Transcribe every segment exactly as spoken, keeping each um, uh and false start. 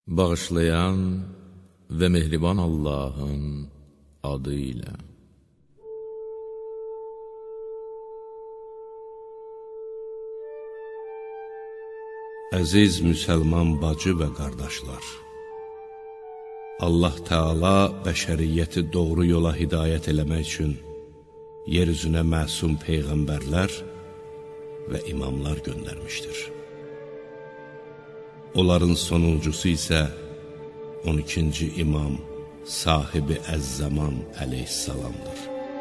Bağışlayan və mehriban Allahın adı ilə. Əziz müsəlman bacı və qardaşlar, Allah Teala bəşəriyyəti doğru yola hidayət eləmək üçün yer üzünə məsum peyğəmbərlər və imamlar göndərmişdir. Onların sonuncusu isə on ikinci imam sahibi Əz-Zaman əleyhissalamdır.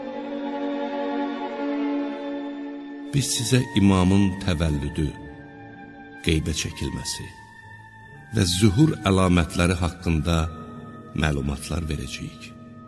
Biz sizə imamın təvəllüdü, qeybə çəkilməsi və zühur əlamətləri haqqında məlumatlar verəcəyik.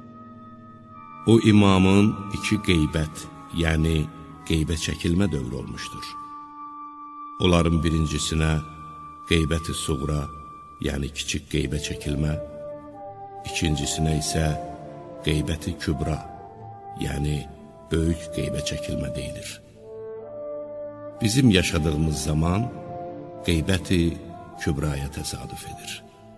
O imamın iki qeybət, yəni qeybə çəkilmə dövrü olmuşdur. Onların birincisinə qeybət-i suğra, yəni kiçik qeybə çəkilmə, ikincisinə isə qeybət-i kübra, yəni böyük qeybə çəkilmə deyilir. Bizim yaşadığımız zaman qeybət-i kübraya təsadüf edir.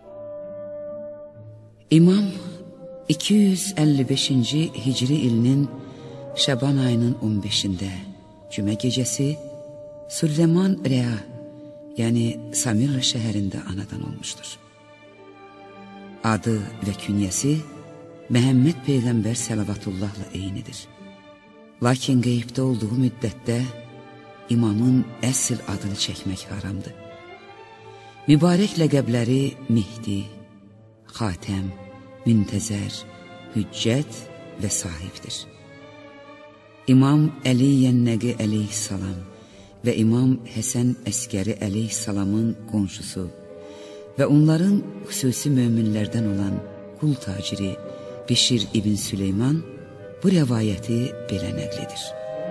İmam iki yüz əlli beşinci Hicri ilinin Şaban ayının on beşində cümə gecəsi Süleyman Rea, yəni Samirra şəhərində anadan olmuşdur. Adı və künyəsi Məhəmməd Peyğəmbər Səlavatıllahla eynidir. Lakin qeybdə olduğu müddətdə imamın əsl adını çəkmək haramdır. Mübarək ləqəbləri Mehdi, Xatəm, Müntəzər, Hüccət və Sahibdir. İmam Əli Yənnəqi əleyhissalam və İmam Həsən Əskəri əleyhissalamın qonşusu və onların xüsusi möminlərdən olan qul taciri Bişir ibn Süleyman bu rəvayəti belə nəql edir.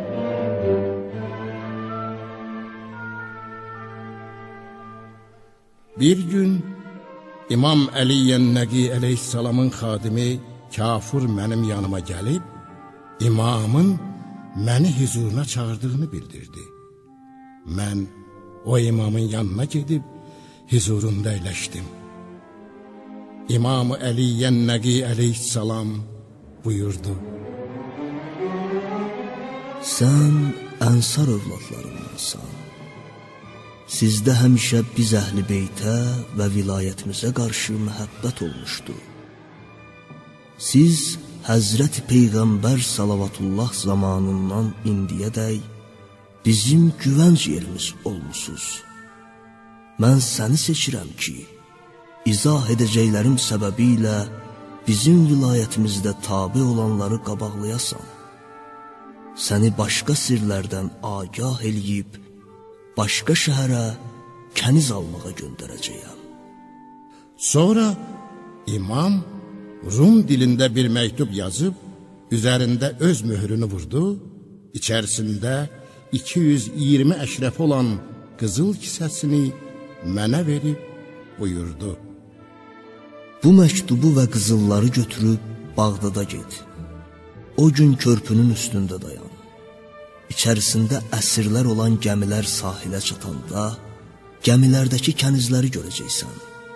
Bir gün İmam Əli Yənnəqi əleyhissalamın xadimi Kafur mənim yanıma gəlib, imamın məni huzuruna çağırdığını bildirdi. Mən o imamın yanına gedib huzurunda əyləşdim. İmam Əli Yənnəqi əleyhissalam buyurdu: Sən ənsar övladlarındansan. Sizdə həmişə biz əhl-i beytə və vilayətimizə qarşı məhəbbət olmuşdu. Siz Həzrəti Peyğəmbər Salavatullah zamanından indiyədək bizim güvənc yerimiz olmuşsuz. Mən səni seçirəm ki, izah edəcəklərim səbəbi ilə bizim vilayətimizdə tabi olanları qabaqlayasan. Səni başqa sirlərdən agah eləyib, başqa şəhərə kəniz almağa göndərəcəyəm. Sonra imam Rum dilində bir məktub yazıb, üzərində öz möhrünü vurdu, içərisində iki yüz iyirmi əşrəf olan qızıl kisəsini mənə verib buyurdu: Bu məktubu və qızılları götürüb Bağdada get. O gün körpünün üstündə dayan. İçərisində əsirlər olan gəmilər sahilə çatanda, gəmilərdəki kənizləri görəcəksən.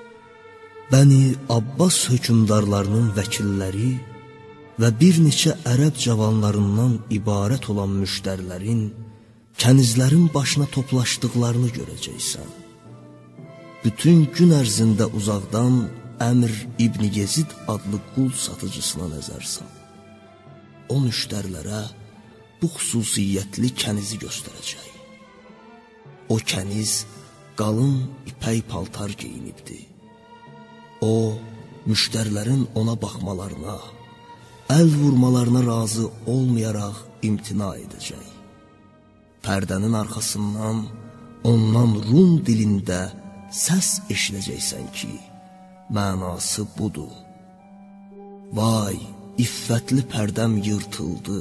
Bəni Abbas hökümdarlarının vəkilləri və bir neçə ərəb cavanlarından ibarət olan müştərilərin kənizlərin başına toplaşdıqlarını görəcəksən. Bütün gün ərzində uzaqdan Əmr İbn Yezid adlı qul satıcısına nəzər sal. O müştərilərə bu xüsusiyyətli kənizi göstərəcək. O kəniz qalın ipək paltar geyinibdi. O, müştərilərin ona baxmalarına, əl vurmalarına razı olmayaraq imtina edəcək. Pərdənin arxasından ondan Rum dilində səs eşidəcəksən ki, mənası budur: Vay, iffətli pərdəm yırtıldı.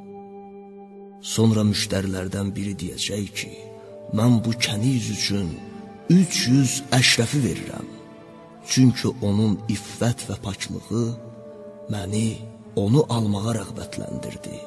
Sonra müştərilərdən biri deyəcək ki, mən bu kəniz üçün üç yüz əşrəfi verirəm. Çünki onun iffət və paklığı məni onu almağa rəğbətləndirdi.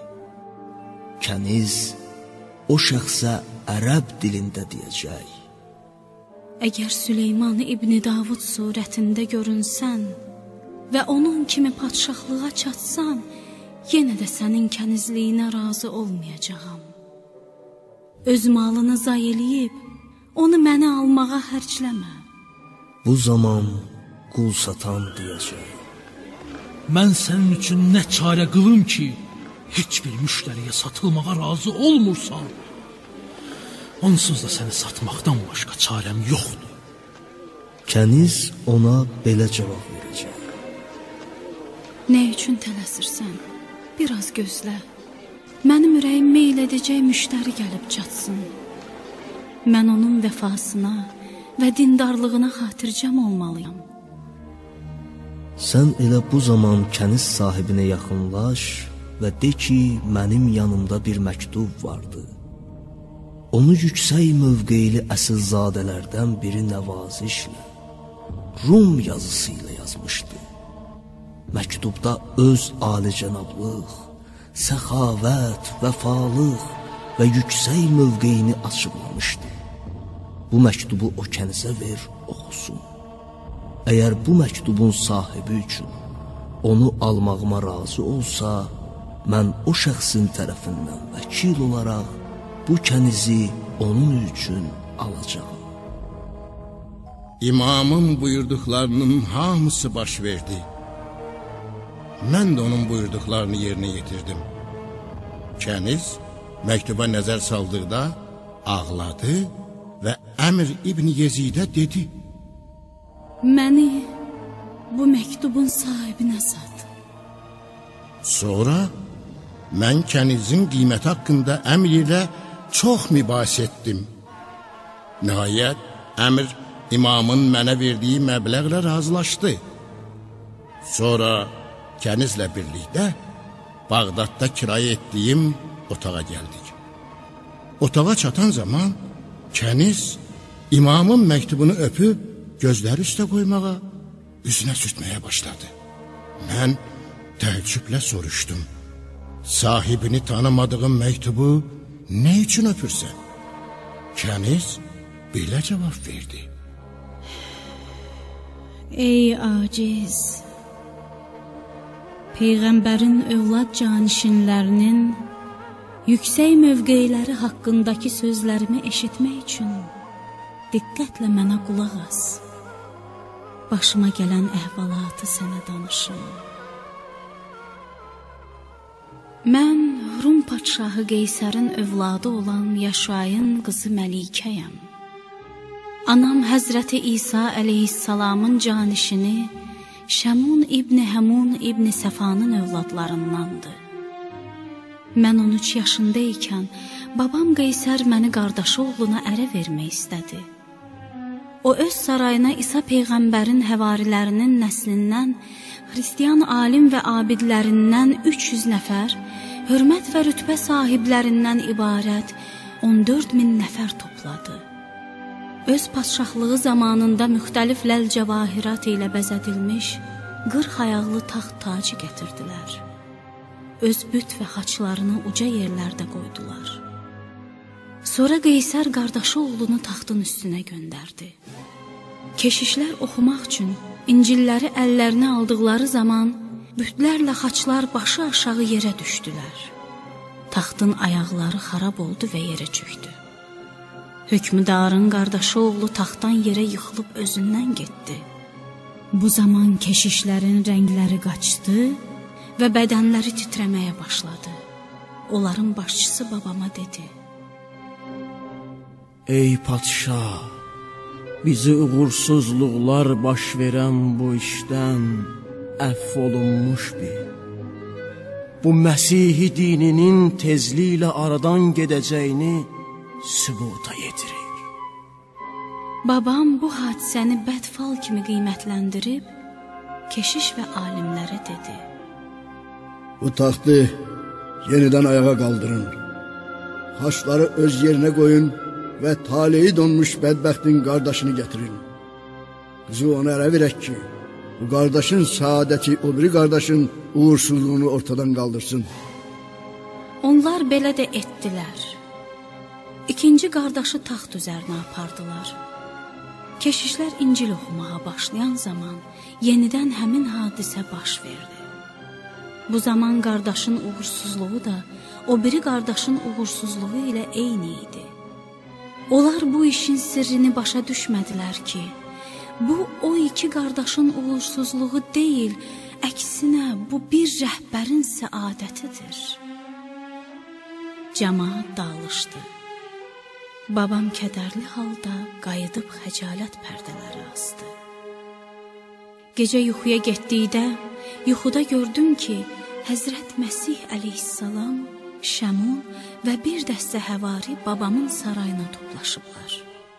Kəniz o şəxsə ərəb dilində deyəcək: Əgər Süleyman İbni Davud surətində görünsən və onun kimi padşahlığa çatsan, yenə də sənin kənizliyinə razı olmayacağam. Öz malını zay eləyib, onu mənə almağa hərcləmə. Bu zaman qul satan deyəcək: mən sənin üçün nə çarə qılım ki, heç bir müştəriyə satılmağa razı olmursan? Onsuz da səni satmaqdan başqa çarəm yoxdur. Kəniz ona belə cavab verəcək: nə üçün tələsirsən? Biraz gözlə. Mənim ürəyim meyl edəcək müştəri gəlib çatsın. Mən onun vəfasına və dindarlığına xatircəm olmalıyam. Sən elə bu zaman kəniz sahibinə yaxınlaş və de ki, mənim yanımda bir məktub vardı. Onu yüksək mövqeyli əsilzadələrdən biri nəvazişlə, Rum yazısı ilə yazmışdı. Məktubda öz alicənablıq, səxavət, vəfalıq və yüksək mövqeyini açıqlamışdı. Bu məktubu o kənizə ver, oxusun. Əgər bu məktubun sahibi üçün onu almağıma razı olsa, mən o şəxsin tərəfindən vəkil olaraq bu kənizi onun üçün alacağım. İmamın buyurduqlarının hamısı baş verdi. Mən də onun buyurduqlarını yerinə yetirdim. Kəniz məktuba nəzər saldıqda ağladı və Əmr İbn Yezidə dedi: məni bu məktubun sahibinə sat. Sonra mən kənizin qiyməti haqqında Əmr ilə çox mübahisə etdim. Nəhayət, Əmr imamın mənə verdiyi məbləğlə razılaşdı. Sonra kənizlə birlikdə Bağdadda kirayə etdiyim otağa gəldik. Otağa çatan zaman kəniz imamın məktubunu öpüb gözləri üstə qoymağa, üzünə sürtməyə başladı. Mən təəccüblə soruşdum: sahibini tanımadığım məktubu nə üçün öpürsən? Kəniz belə cavab verdi: ey aciz, Peyğəmbərin övlad canişinlərinin yüksək mövqeyləri haqqındakı sözlərimi eşitmək üçün diqqətlə mənə qulaq as. Başıma gələn əhvalatı sənə danışım. Mən Rum padşahı Qeysərin övladı olan Yaşayın qızı Məlikəyəm. Anam Həzrəti İsa əleyhissalamın canişini Şəmun İbni Həmun İbni Səfanın övladlarındandır. Mən on üç yaşındaykən babam Qeysər məni qardaşı oğluna ərə vermək istədi. O öz sarayına İsa Peyğəmbərin həvarilərinin nəslindən, Xristiyan alim və abidlərindən üç yüz nəfər, hörmət və rütbə sahiblərindən ibarət on dörd min nəfər topladı. Öz padşahlığı zamanında müxtəlif ləl-cəvahirat ilə bəzədilmiş qırx ayaqlı taxt tacı gətirdilər. Öz büt və xaçlarını uca yerlərdə qoydular. Sonra Qeysər qardaşı oğlunu taxtın üstünə göndərdi. Keşişlər oxumaq üçün İncilləri əllərinə aldıqları zaman bütlərlə xaçlar başı aşağı yerə düşdülər. Taxtın ayaqları xarab oldu və yerə çöktü. Hökmdarın qardaşı oğlu taxtdan yerə yıxılıb özündən getdi. Bu zaman keşişlərin rəngləri qaçdı və bədənləri titrəməyə başladı. Onların başçısı babama dedi: ey padşah, bizi uğursuzluqlar baş verən bu işdən əff olunmuş bil. Bu Məsihi dininin tezliklə aradan gedəcəyini sübuta yetirir. Babam bu hadisəni bədfal kimi qiymətləndirib, keşiş və alimlərə dedi: bu taxtı yenidən ayağa qaldırın, xaçları öz yerinə qoyun və taleyi donmuş bədbəxtin qardaşını gətirin. Qızı ona ərə verək ki, bu qardaşın saadəti o biri qardaşın uğursuzluğunu ortadan qaldırsın. Onlar belə də etdilər. İkinci qardaşı taxt üzərinə apardılar. Keşişlər İncil oxumağa başlayan zaman yenidən həmin hadisə baş verdi. Bu zaman qardaşın uğursuzluğu da o biri qardaşın uğursuzluğu ilə eyni idi. Onlar bu işin sirrini başa düşmədilər ki, bu o iki qardaşın uğursuzluğu deyil, əksinə bu bir rəhbərin səadətidir. Cəmaat dağılışdı. Babam kədərli halda qayıdıb xəcalət pərdələri astı. Gecə yuxuya getdikdə, yuxuda gördüm ki, Həzrət Məsih əleyhissalam, Şəmun və bir dəstə həvari babamın sarayına toplaşıblar.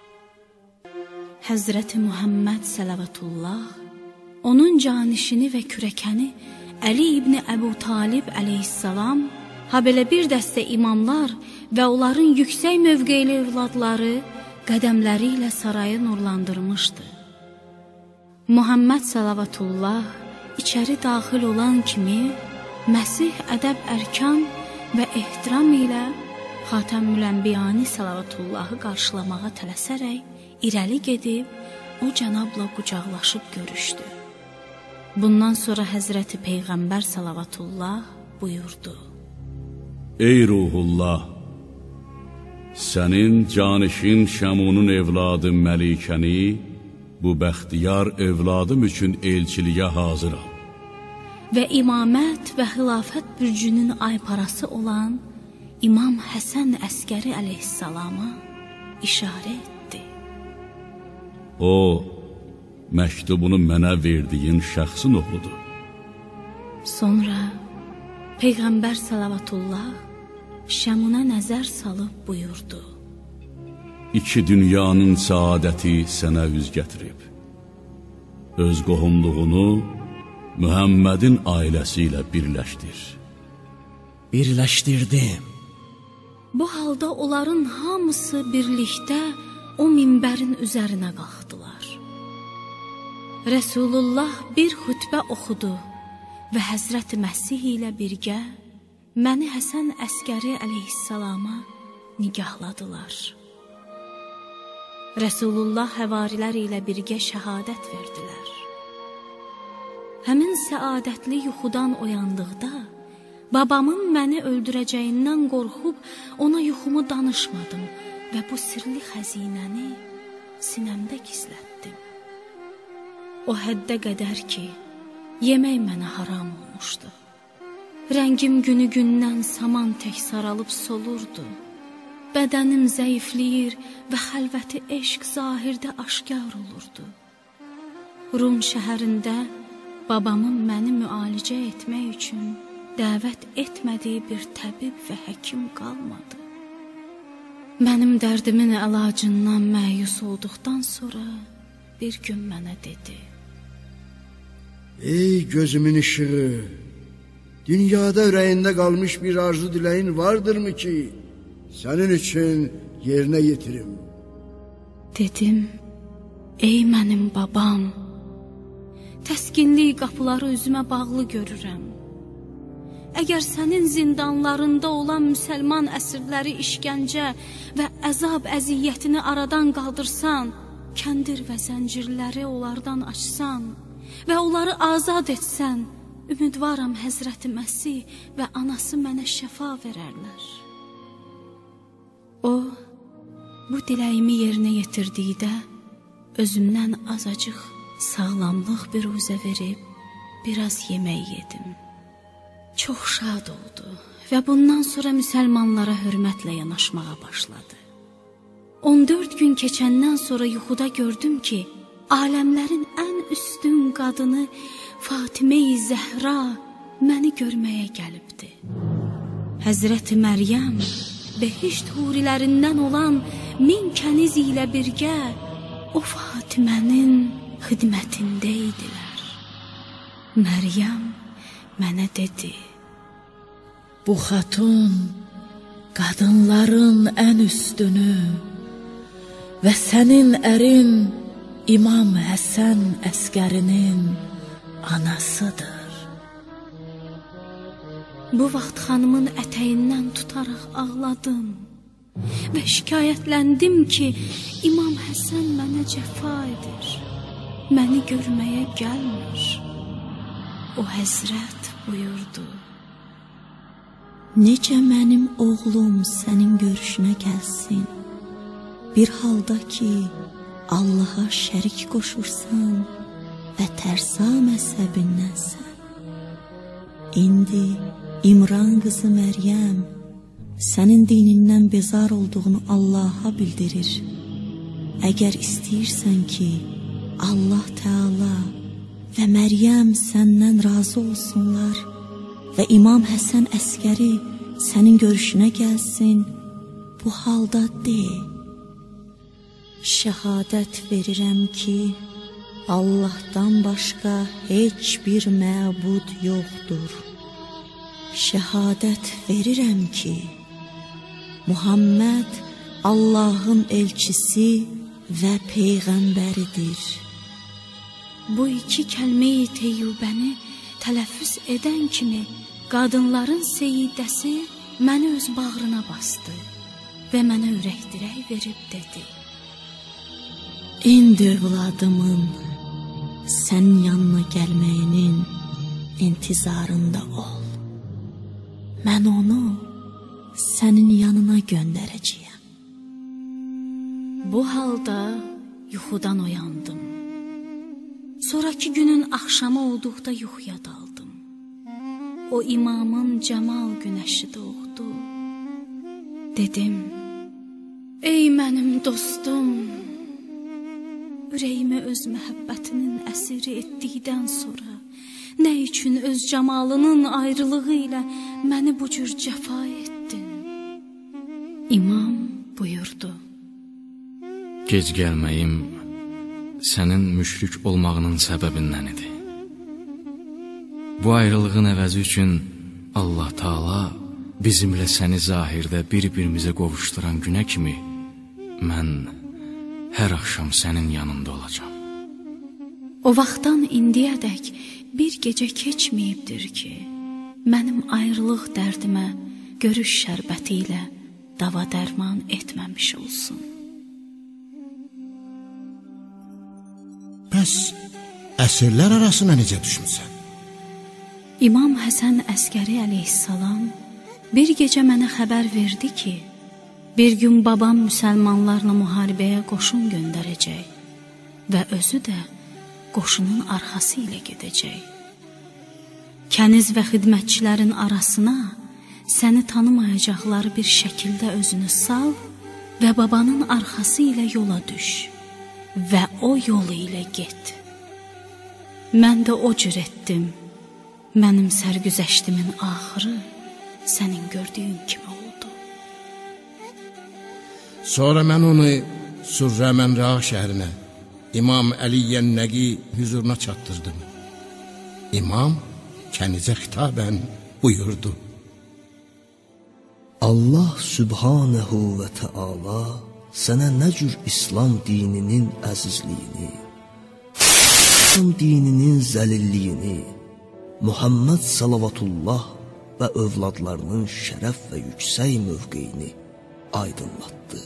Həzrəti Muhammed səlavatullah, onun canişini və kürəkəni Əli ibn Əbu Talib əleyhissalam, ha belə bir dəstə imamlar və onların yüksək mövqeyli övladları qədəmləri ilə sarayı nurlandırmışdı. Muhammed səlavatullah içəri daxil olan kimi Məsih ədəb ərkan və ehtiram ilə Xatəmül-Ənbiyani səlavatullahı qarşılamağa tələsərək irəli gedib, o cənabla qucaqlaşıb görüşdü. Bundan sonra Həzrəti Peyğəmbər səlavatullah buyurdu: Ey Ruhullah, sənin canişin Şəmunun evladı Məlikəni, bu bəxtiyar evladım üçün elçiliyə hazıram. Və imamət və xilafət bürcünün ayparası olan İmam Həsən Əskəri əleyhissalama işarə etdi. O, məktubunu mənə verdiyin şəxsin oğludur. Sonra Peyğəmbər səlavatullah Şəmuna nəzər salıb buyurdu: İki dünyanın saadəti sənə üz gətirib. Öz qohumluğunu Mühəmmədin ailəsi ilə birləşdir. Birləşdirdim. Bu halda onların hamısı birlikdə o minbərin üzərinə qalxdılar. Rəsulullah bir xütbə oxudu və Həzrəti Məsih ilə birgə məni Həsən Əskəri əleyhissalama nigahladılar. Rəsulullah həvarilər ilə birgə şəhadət verdilər. Həmin səadətli yuxudan oyandıqda, babamın məni öldürəcəyindən qorxub ona yuxumu danışmadım və bu sirli xəzinəni sinəmdə gizlətdim. O həddə qədər ki, yemək mənə haram olmuşdu. Rəngim günü gündən saman tək saralıb solurdu. Bədənim zəifliyir və xəlvəti eşq zahirdə aşkar olurdu. Rum şəhərində babamın məni müalicə etmək üçün dəvət etmədiyi bir təbib və həkim qalmadı. Mənim dərdimin əlacından məyus olduqdan sonra bir gün mənə dedi: Ey gözümün işığı, dünyada ürəyində qalmış bir arzu diləyin vardırmı ki, sənin üçün yerinə yetirim? Dedim: Ey mənim babam, təskinlik qapıları üzümə bağlı görürəm. Əgər sənin zindanlarında olan müsəlman əsirləri işgəncə və əzab əziyyətini aradan qaldırsan, kəndir və zəncirləri onlardan açsan və onları azad etsən, ümidvaram Həzrəti Məsih və anası mənə şəfa verərlər. O, bu diləyimi yerinə yetirdikdə, özümdən azacıq sağlamlıq bir uzə verib, biraz yemək yedim. Çox şad oldu və bundan sonra müsəlmanlara hörmətlə yanaşmağa başladı. on dörd gün keçəndən sonra yuxuda gördüm ki, aləmlərin ən üstün qadını Fatimə-i Zəhra məni görməyə gəlibdi. Həzrəti Məryəm, behişt hurilərindən olan min kəniz ilə birgə o Fatimənin xidmətində idilər. Məryəm mənə dedi: Bu xatun qadınların ən üstünü və sənin ərin İmam Həsən Əskərinin anasıdır. Bu vaxt xanımın ətəyindən tutaraq ağladım. və şikayətləndim ki, İmam Həsən mənə cəfa edir, məni görməyə gəlmir. O həzrət buyurdu: necə mənim oğlum sənin görüşünə gəlsin, bir halda ki, Allaha şərik qoşursan və tərsa məzhəbindənsən. İndi İmran qızı Məryəm sənin dinindən bezar olduğunu Allaha bildirir. Əgər istəyirsən ki, Allah Teala və Məryəm səndən razı olsunlar və İmam Həsən əskəri sənin görüşünə gəlsin, bu halda de: şəhadət verirəm ki, Allahdan başqa heç bir məbud yoxdur. Şəhadət verirəm ki, Muhammed Allahın elçisi və peyğəmbəridir. Bu iki kəlmə-i teyyubəni tələffüz edən kimi qadınların seyidəsi məni öz bağrına bastı və mənə ürəkdirək verib dedi: İndi övladımın sənin yanına gəlməyinin intizarında ol. Mən onu sənin yanına göndərəcəyəm. Bu halda yuxudan oyandım. Sonraki günün axşamı olduqda yuxuya daldım. O imamın cəmal günəşi doğdu. Dedim: ey mənim dostum, ürəyimi öz məhəbbətinin əsiri etdikdən sonra nə üçün öz cəmalının ayrılığı ilə məni bu cür cəfa etdin? İmam buyurdu: gec gəlməyim sənin müşrik olmağının səbəbindən idi. Bu ayrılığın əvəzi üçün Allah Taala bizimlə səni zahirdə bir-birimizə qovuşduran günə kimi mən hər axşam sənin yanında olacam. O vaxtdan indiyədək bir gecə keçməyibdir ki, mənim ayrılıq dərdimə görüş şərbəti ilə dava dərman etməmiş olsun. Bəs əsirlər arasına necə düşmüsən? İmam Həsən Əskəri əleyhissalam bir gecə mənə xəbər verdi ki, bir gün babam müsəlmanlarla müharibəyə qoşun göndərəcək və özü də qoşunun arxası ilə gedəcək. Kəniz və xidmətçilərin arasına səni tanımayacaqları bir şəkildə özünü sal və babanın arxası ilə yola düş və o yolu ilə get. Mən də o cür etdim. Mənim sərgüzəştimin axırı sənin gördüyün kimi oldu. Sonra mən onu Surrə Mənra şəhərinə, İmam Əliyyən Nəqi hüzuruna çatdırdım. İmam kənizə xitabən buyurdu: Allah Sübhanehu və Teala sənə nə cür İslam dininin əzizliyini, İslam dininin zəlilliyini, Muhammed salavatullah və övladlarının şərəf və yüksək mövqeyini aydınlatdı.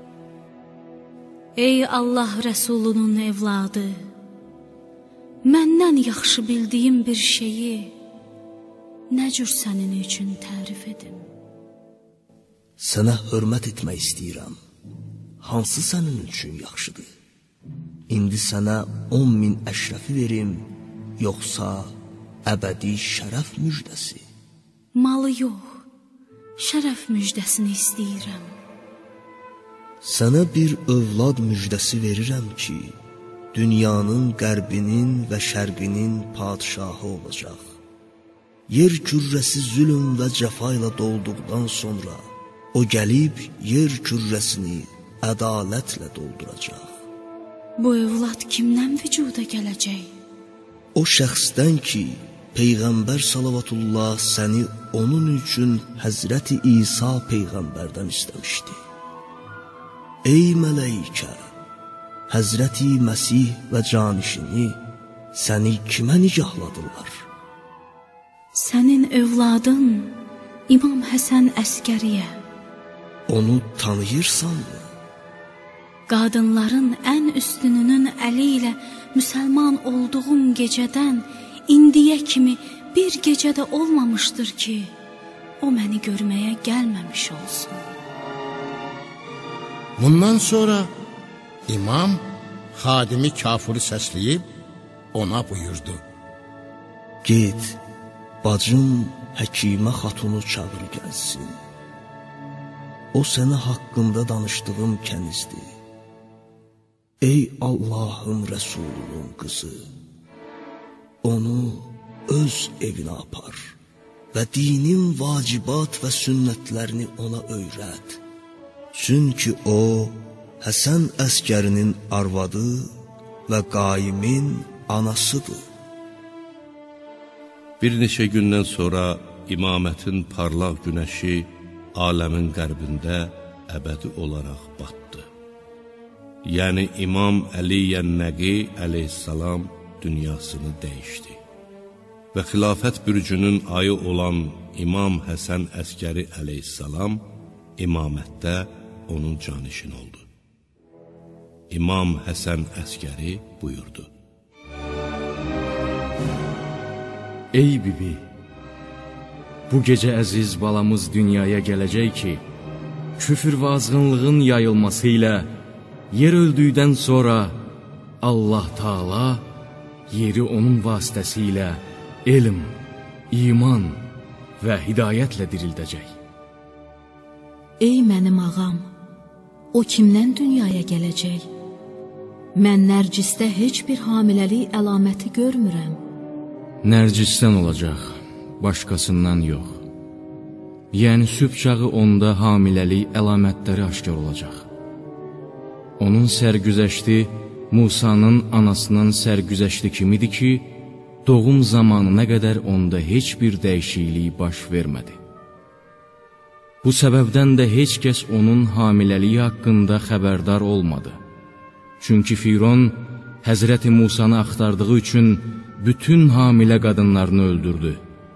Ey Allah Rəsulunun evladı, məndən yaxşı bildiyim bir şeyi nə cür sənin üçün tərif edim? Sənə hörmət etmək istəyirəm. Hansı sənin üçün yaxşıdır? İndi sənə on min əşrəfi verim, yoxsa əbədi şərəf müjdəsi? Malı yox, şərəf müjdəsini istəyirəm. Sənə bir övlad müjdəsi verirəm ki, dünyanın qərbinin və şərqinin padişahı olacaq. Yer kürrəsi zülm və cəfa ilə dolduqdan sonra o gəlib yer kürrəsini ədalətlə dolduracaq. Bu övlad kimdən vücuda gələcək? O şəxsdən ki, Peyğəmbər salavatullah səni onun üçün Həzrəti İsa Peyğəmbərdən istəmişdi. Ey mələikə, Həzrəti Məsih və canişini səni kimə nigahladılar? Sənin övladın İmam Həsən Əskəriyə. Onu tanıyırsanmı? Qadınların ən üstününün əli ilə müsəlman olduğum gecədən indiyə kimi bir gecədə olmamışdır ki, o məni görməyə gəlməmiş olsun. Bundan sonra imam xadimi kafiri səsləyib ona buyurdu. Get, bacım Həkimə xatunu çağır gəlsin. O sənə haqqında danışdığım kənizdir. Ey Allahın Rəsulunun qızı, onu öz evinə apar və dinin vacibat və sünnətlərini ona öyrət. Çünki o, Həsən əskərinin arvadı və qaimin anasıdır. Bir neçə gündən sonra imamətin parlaq günəşi aləmin qərbində əbədi olaraq batdı. Yəni İmam Əli Yənnəqi əleyhissalam dünyasını dəyişdi və xilafət bürcünün ayı olan İmam Həsən əskəri əleyhissalam imamətdə onun canişin oldu. İmam Həsən əskəri buyurdu. Ey bibi, bu gecə əziz balamız dünyaya gələcək ki, küfür və azğınlığın yayılması ilə yer öldükdən sonra Allah Taala yeri onun vasitəsilə elm, iman və hidayətlə dirildəcək. Ey mənim ağam, o kimdən dünyaya gələcək? Mən Nərcisdə heç bir hamiləlik əlaməti görmürəm. Nərcisdən olacaq, başqasından yox. Yəni sübh çağı onda hamiləlik əlamətləri aşkar olacaq. Onun sərgüzəşti Musanın anasının sərgüzəşti kimidir ki, doğum zamanına qədər onda heç bir dəyişiklik baş vermədi. Bu səbəbdən də heç kəs onun hamiləliyi haqqında xəbərdar olmadı. Çünki Firon Həzrəti Musanı axtardığı üçün bütün hamilə qadınlarını öldürdü.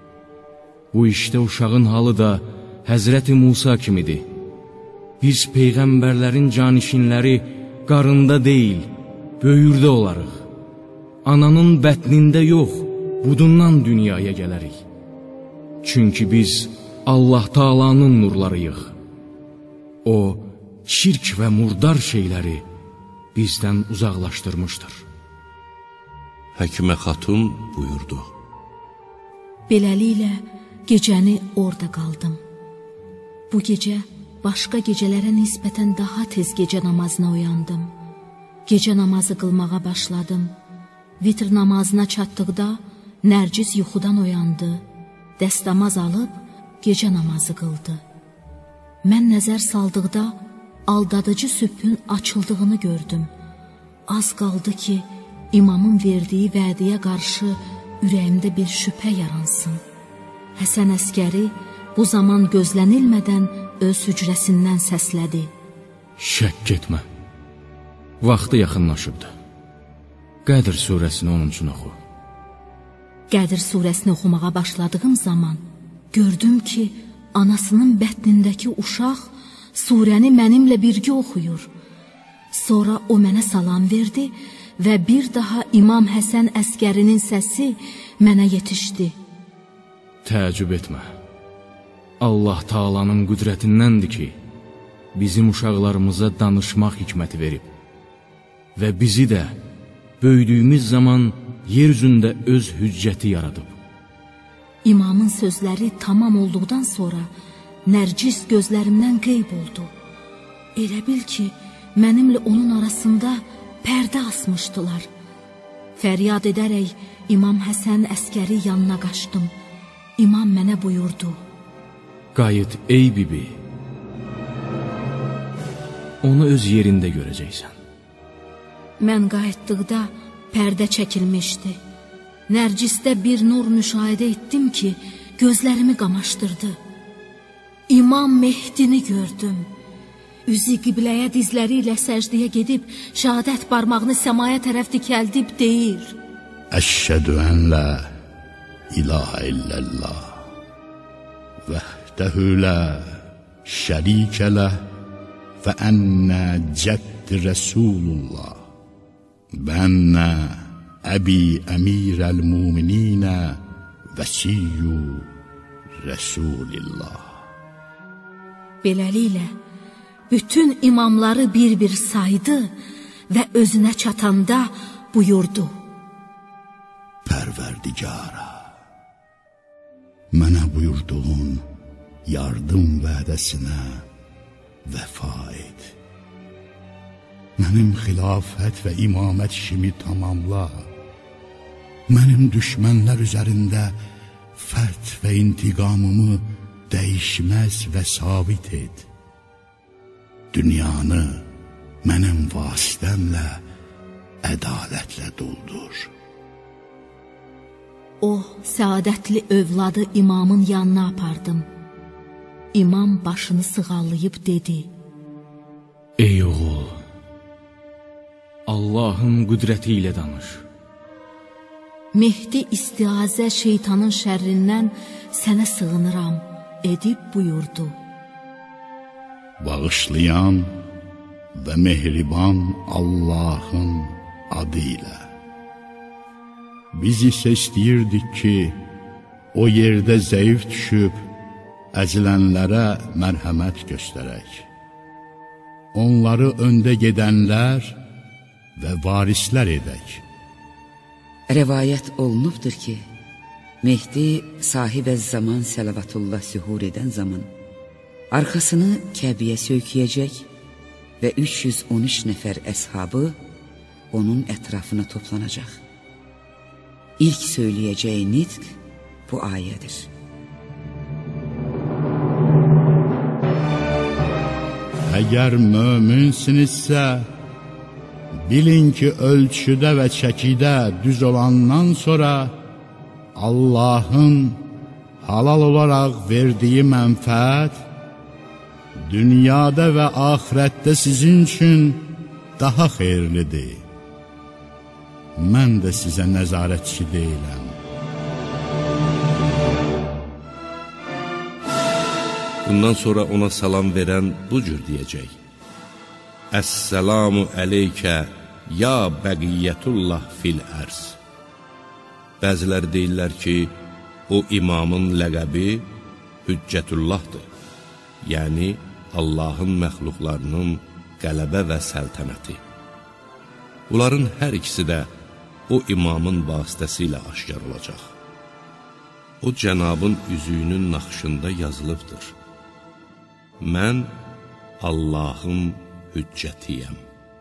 Bu işdə uşağın halı da Həzrəti Musa kimidir. Biz peyğəmbərlərin canişinləri qarında deyil, böyürdə olarıq. Ananın bətnində yox, budundan dünyaya gələrik. Çünki biz Allah Taala'nın nurlarıyıq. O, şirk və murdar şeyləri bizdən uzaqlaşdırmışdır. Həkimə xatun buyurdu. Beləliklə gecəni orada qaldım. Bu gecə başqa gecələrə nisbətən daha tez gecə namazına uyandım. Gecə namazı qılmağa başladım. Vitr namazına çatdıqda Nərcis yuxudan oyandı. Dəstəmaz alıb gecə namazı qıldı. Mən nəzər saldıqda aldadıcı sübhün açıldığını gördüm. Az qaldı ki, imamın verdiyi vədiyə qarşı ürəyimdə bir şübhə yaransın. Həsən əskəri bu zaman gözlənilmədən öz hücrəsindən səslədi. Şəkk etmə, vaxtı yaxınlaşıbdır. Qədr surəsini onun üçün oxu. Qədr surəsini oxumağa başladığım zaman gördüm ki, anasının bətnindəki uşaq surəni mənimlə birgə oxuyur. Sonra o mənə salam verdi və bir daha İmam Həsən əskərinin səsi mənə yetişdi. Təəccüb etmə. Allah Taala'nın qüdrətindəndir ki, bizim uşaqlarımıza danışmaq hikməti verib və bizi də böyüdüyümüz zaman yeryüzündə öz hüccəti yaradıb. İmamın sözləri tamam olduqdan sonra Nərcis gözlərimdən qeyb oldu. Elə bil ki, mənimlə onun arasında pərdə asmışdılar. Fəryad edərək İmam Həsən əskəri yanına qaçdım. İmam mənə buyurdu. Qayıt ey bibi, onu öz yerində görəcəksən. Mən qayıtdıqda pərdə çəkilmişdi. Nərcisdə bir nur müşahidə etdim ki, gözlərimi qamaşdırdı. İmam Mehdini gördüm. Üzü qibləyə dizləri ilə səcdiyə gedib, şəhadət barmağını səmaya tərəf dikəldib deyir. Əşhədü ən la ilahə illəllah vəhdəhü la شريك له فأن جد رسول الله بأن أبي أمير المؤمنين وسي رسول الله. Beləliklə, bütün imamları bir-bir saydı və özünə çatanda buyurdu: Pərverdigara, mənə buyurduğun yardım vədəsinə vəfa et. Mənim xilafət və imamət işimi tamamla. Mənim düşmənlər üzərində fəth və intiqamımı dəyişməz və sabit et. Dünyanı mənim vasitəmlə ədalətlə doldur. O, səadətli övladı imamın yanına apardım. İmam başını sığallayıb dedi: Ey oğul, Allahın qüdrəti ilə danış. Mehdi istiazə şeytanın şərrindən sənə sığınıram, edib buyurdu: Bağışlayan və mehriban Allahın adı ilə. Biz isə istəyirdik ki, o yerdə zəif düşüb, əzilənlərə mərhəmət göstərək. Onları öndə gedənlər və varislər edək. Rəvayət olunubdur ki, Mehdi sahib əz-zaman səlavatullah sühur edən zaman arxasını Kəbiyə söykəyəcək və üç yüz on üç nəfər əshabı onun ətrafına toplanacaq. İlk söyləyəcəyi nitq bu ayədir. Əgər möminsinizsə, bilin ki, ölçüdə və çəkidə düz olandan sonra Allahın halal olaraq verdiyi mənfəət dünyada və axirətdə sizin üçün daha xeyirlidir. Mən də sizə nəzarətçi deyiləm. Bundan sonra ona salam verən bu cür deyəcək: Əssəlamu əleykə ya bəqiyyətullah fil ərz. Bəziləri deyirlər ki, o imamın ləqəbi Hüccətullahdır, yəni Allahın məxluqlarının qələbə və səltənəti. Bunların hər ikisi də o imamın vasitəsilə aşkar olacaq. O Cənabın üzüyünün naxışında yazılıbdır: Mən Allahın hüccətiyəm.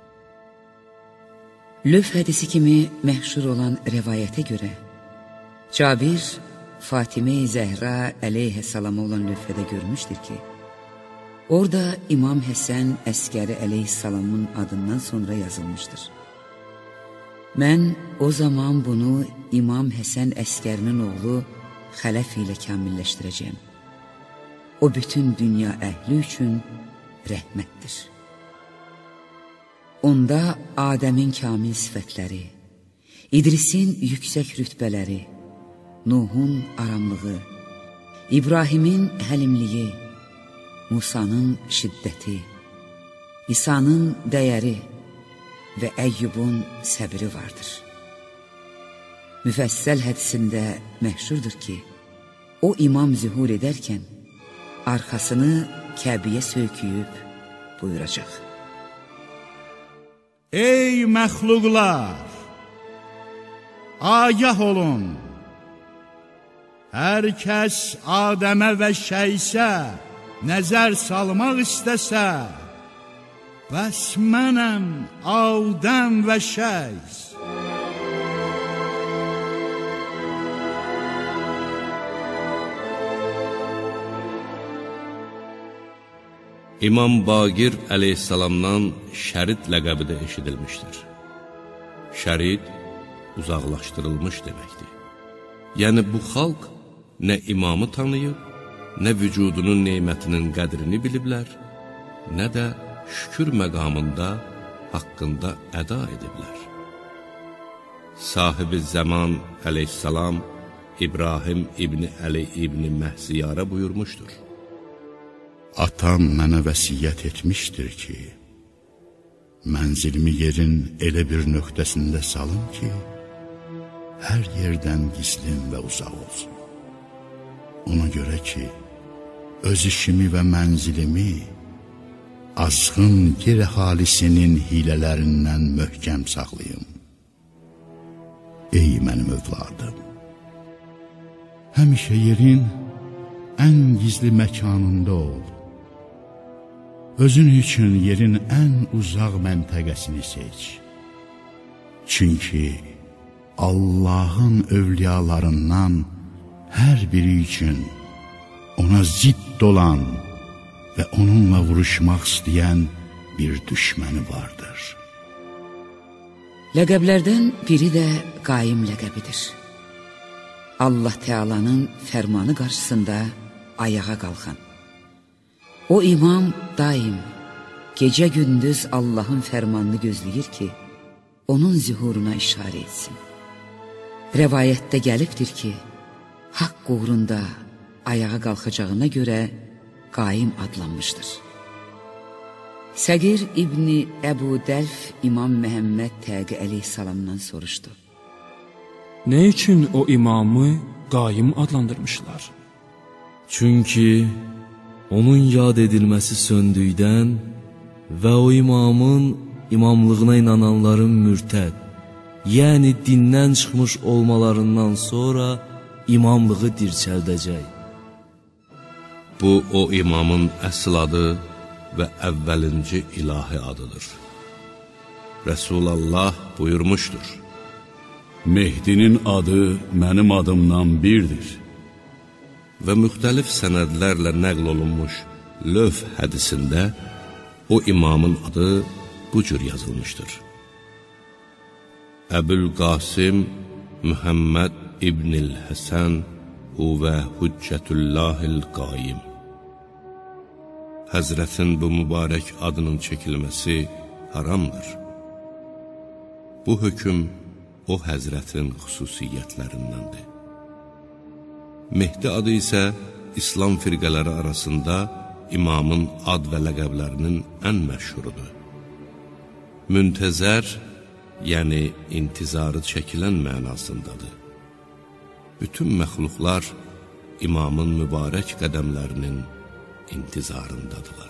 Löf hədisi kimi məhşur olan rəvayətə görə, Cabir, Fatimə-i Zəhra əleyhissalama olan lövhədə görmüşdür ki, orada İmam Həsən Əskəri əleyhissalamın adından sonra yazılmışdır. Mən o zaman bunu İmam Həsən Əskərinin oğlu Xələf ilə kamilləşdirəcəm. O bütün dünya əhli üçün rəhmətdir. Onda Adəmin kamil sifətləri, İdrisin yüksək rütbələri, Nuhun aramlığı, İbrahimin həlimliyi, Musanın şiddəti, İsa'nın dəyəri və Əyyubun səbri vardır. Müfəssəl hədisində məhşurdur ki, o imam zühur edərkən arxasını Kəbiyə söyküyüb buyuracaq: Ey məxluqlar! Agah olun! Hər kəs Adəmə və şəysə nəzər salmaq istəsə, bəs mənəm Adəm və şəys. İmam Baqir əleyhissalamdan şərid ləqəbi də eşidilmişdir. Şərid uzaqlaşdırılmış deməkdir. Yəni bu xalq nə imamı tanıyıb, nə vücudunun neymətinin qədrini biliblər, nə də şükür məqamında haqqında əda ediblər. Sahibi Zaman əleyhissalam İbrahim İbni Əli İbni Məhziyara buyurmuşdur: Atam mənə vəsiyyət etmişdir ki, mənzilimi yerin elə bir nöqtəsində salın ki, hər yerdən gizlin və uzaq olsun. Ona görə ki, öz işimi və mənzilimi azğın yer əhalisinin hilələrindən möhkəm saxlayım. Ey mənim övladım! Həmişə yerin ən gizli məkanında ol. Özün üçün yerin ən uzaq məntəqəsini seç. Çünki Allahın övliyalarından hər biri üçün ona zidd olan və onunla vuruşmaq istəyən bir düşməni vardır. Ləqəblərdən biri də qaim ləqəbidir. Allah Teala'nın fərmanı qarşısında ayağa qalxan. O imam daim, gecə gündüz Allahın fərmanını gözləyir ki, onun zühuruna işarə etsin. Rəvayətdə gəlibdir ki, haqq uğrunda ayağa qalxacağına görə qaim adlanmışdır. Səgir İbni Əbu Dəlf İmam Məhəmməd Təqi əleyhissalamdan soruşdu. Nə üçün o imamı qaim adlandırmışlar? Çünki onun yad edilməsi söndükdən və o imamın imamlığına inananların mürtəd, yəni dindən çıxmış olmalarından sonra imamlığı dirçəldəcək. Bu, o imamın əsl adı və əvvəlinci ilahi adıdır. Rəsulallah buyurmuşdur. Mehdinin adı mənim adımdan birdir. Və müxtəlif sənədlərlə nəql olunmuş Löf hədisində o imamın adı bu cür yazılmışdır. Əbül Qasim Mühəmməd İbnil Həsən huvə Hüccətüllahil Qaim. Həzrətin bu mübarək adının çəkilməsi haramdır. Bu hökm o həzrətin xüsusiyyətlərindəndir. Mehdi adı isə İslam firqələri arasında imamın ad və ləqəblərinin ən məşhurudur. Müntəzər, yəni intizarı çəkilən mənasındadır. Bütün məxluqlar imamın mübarək qədəmlərinin intizarındadılar.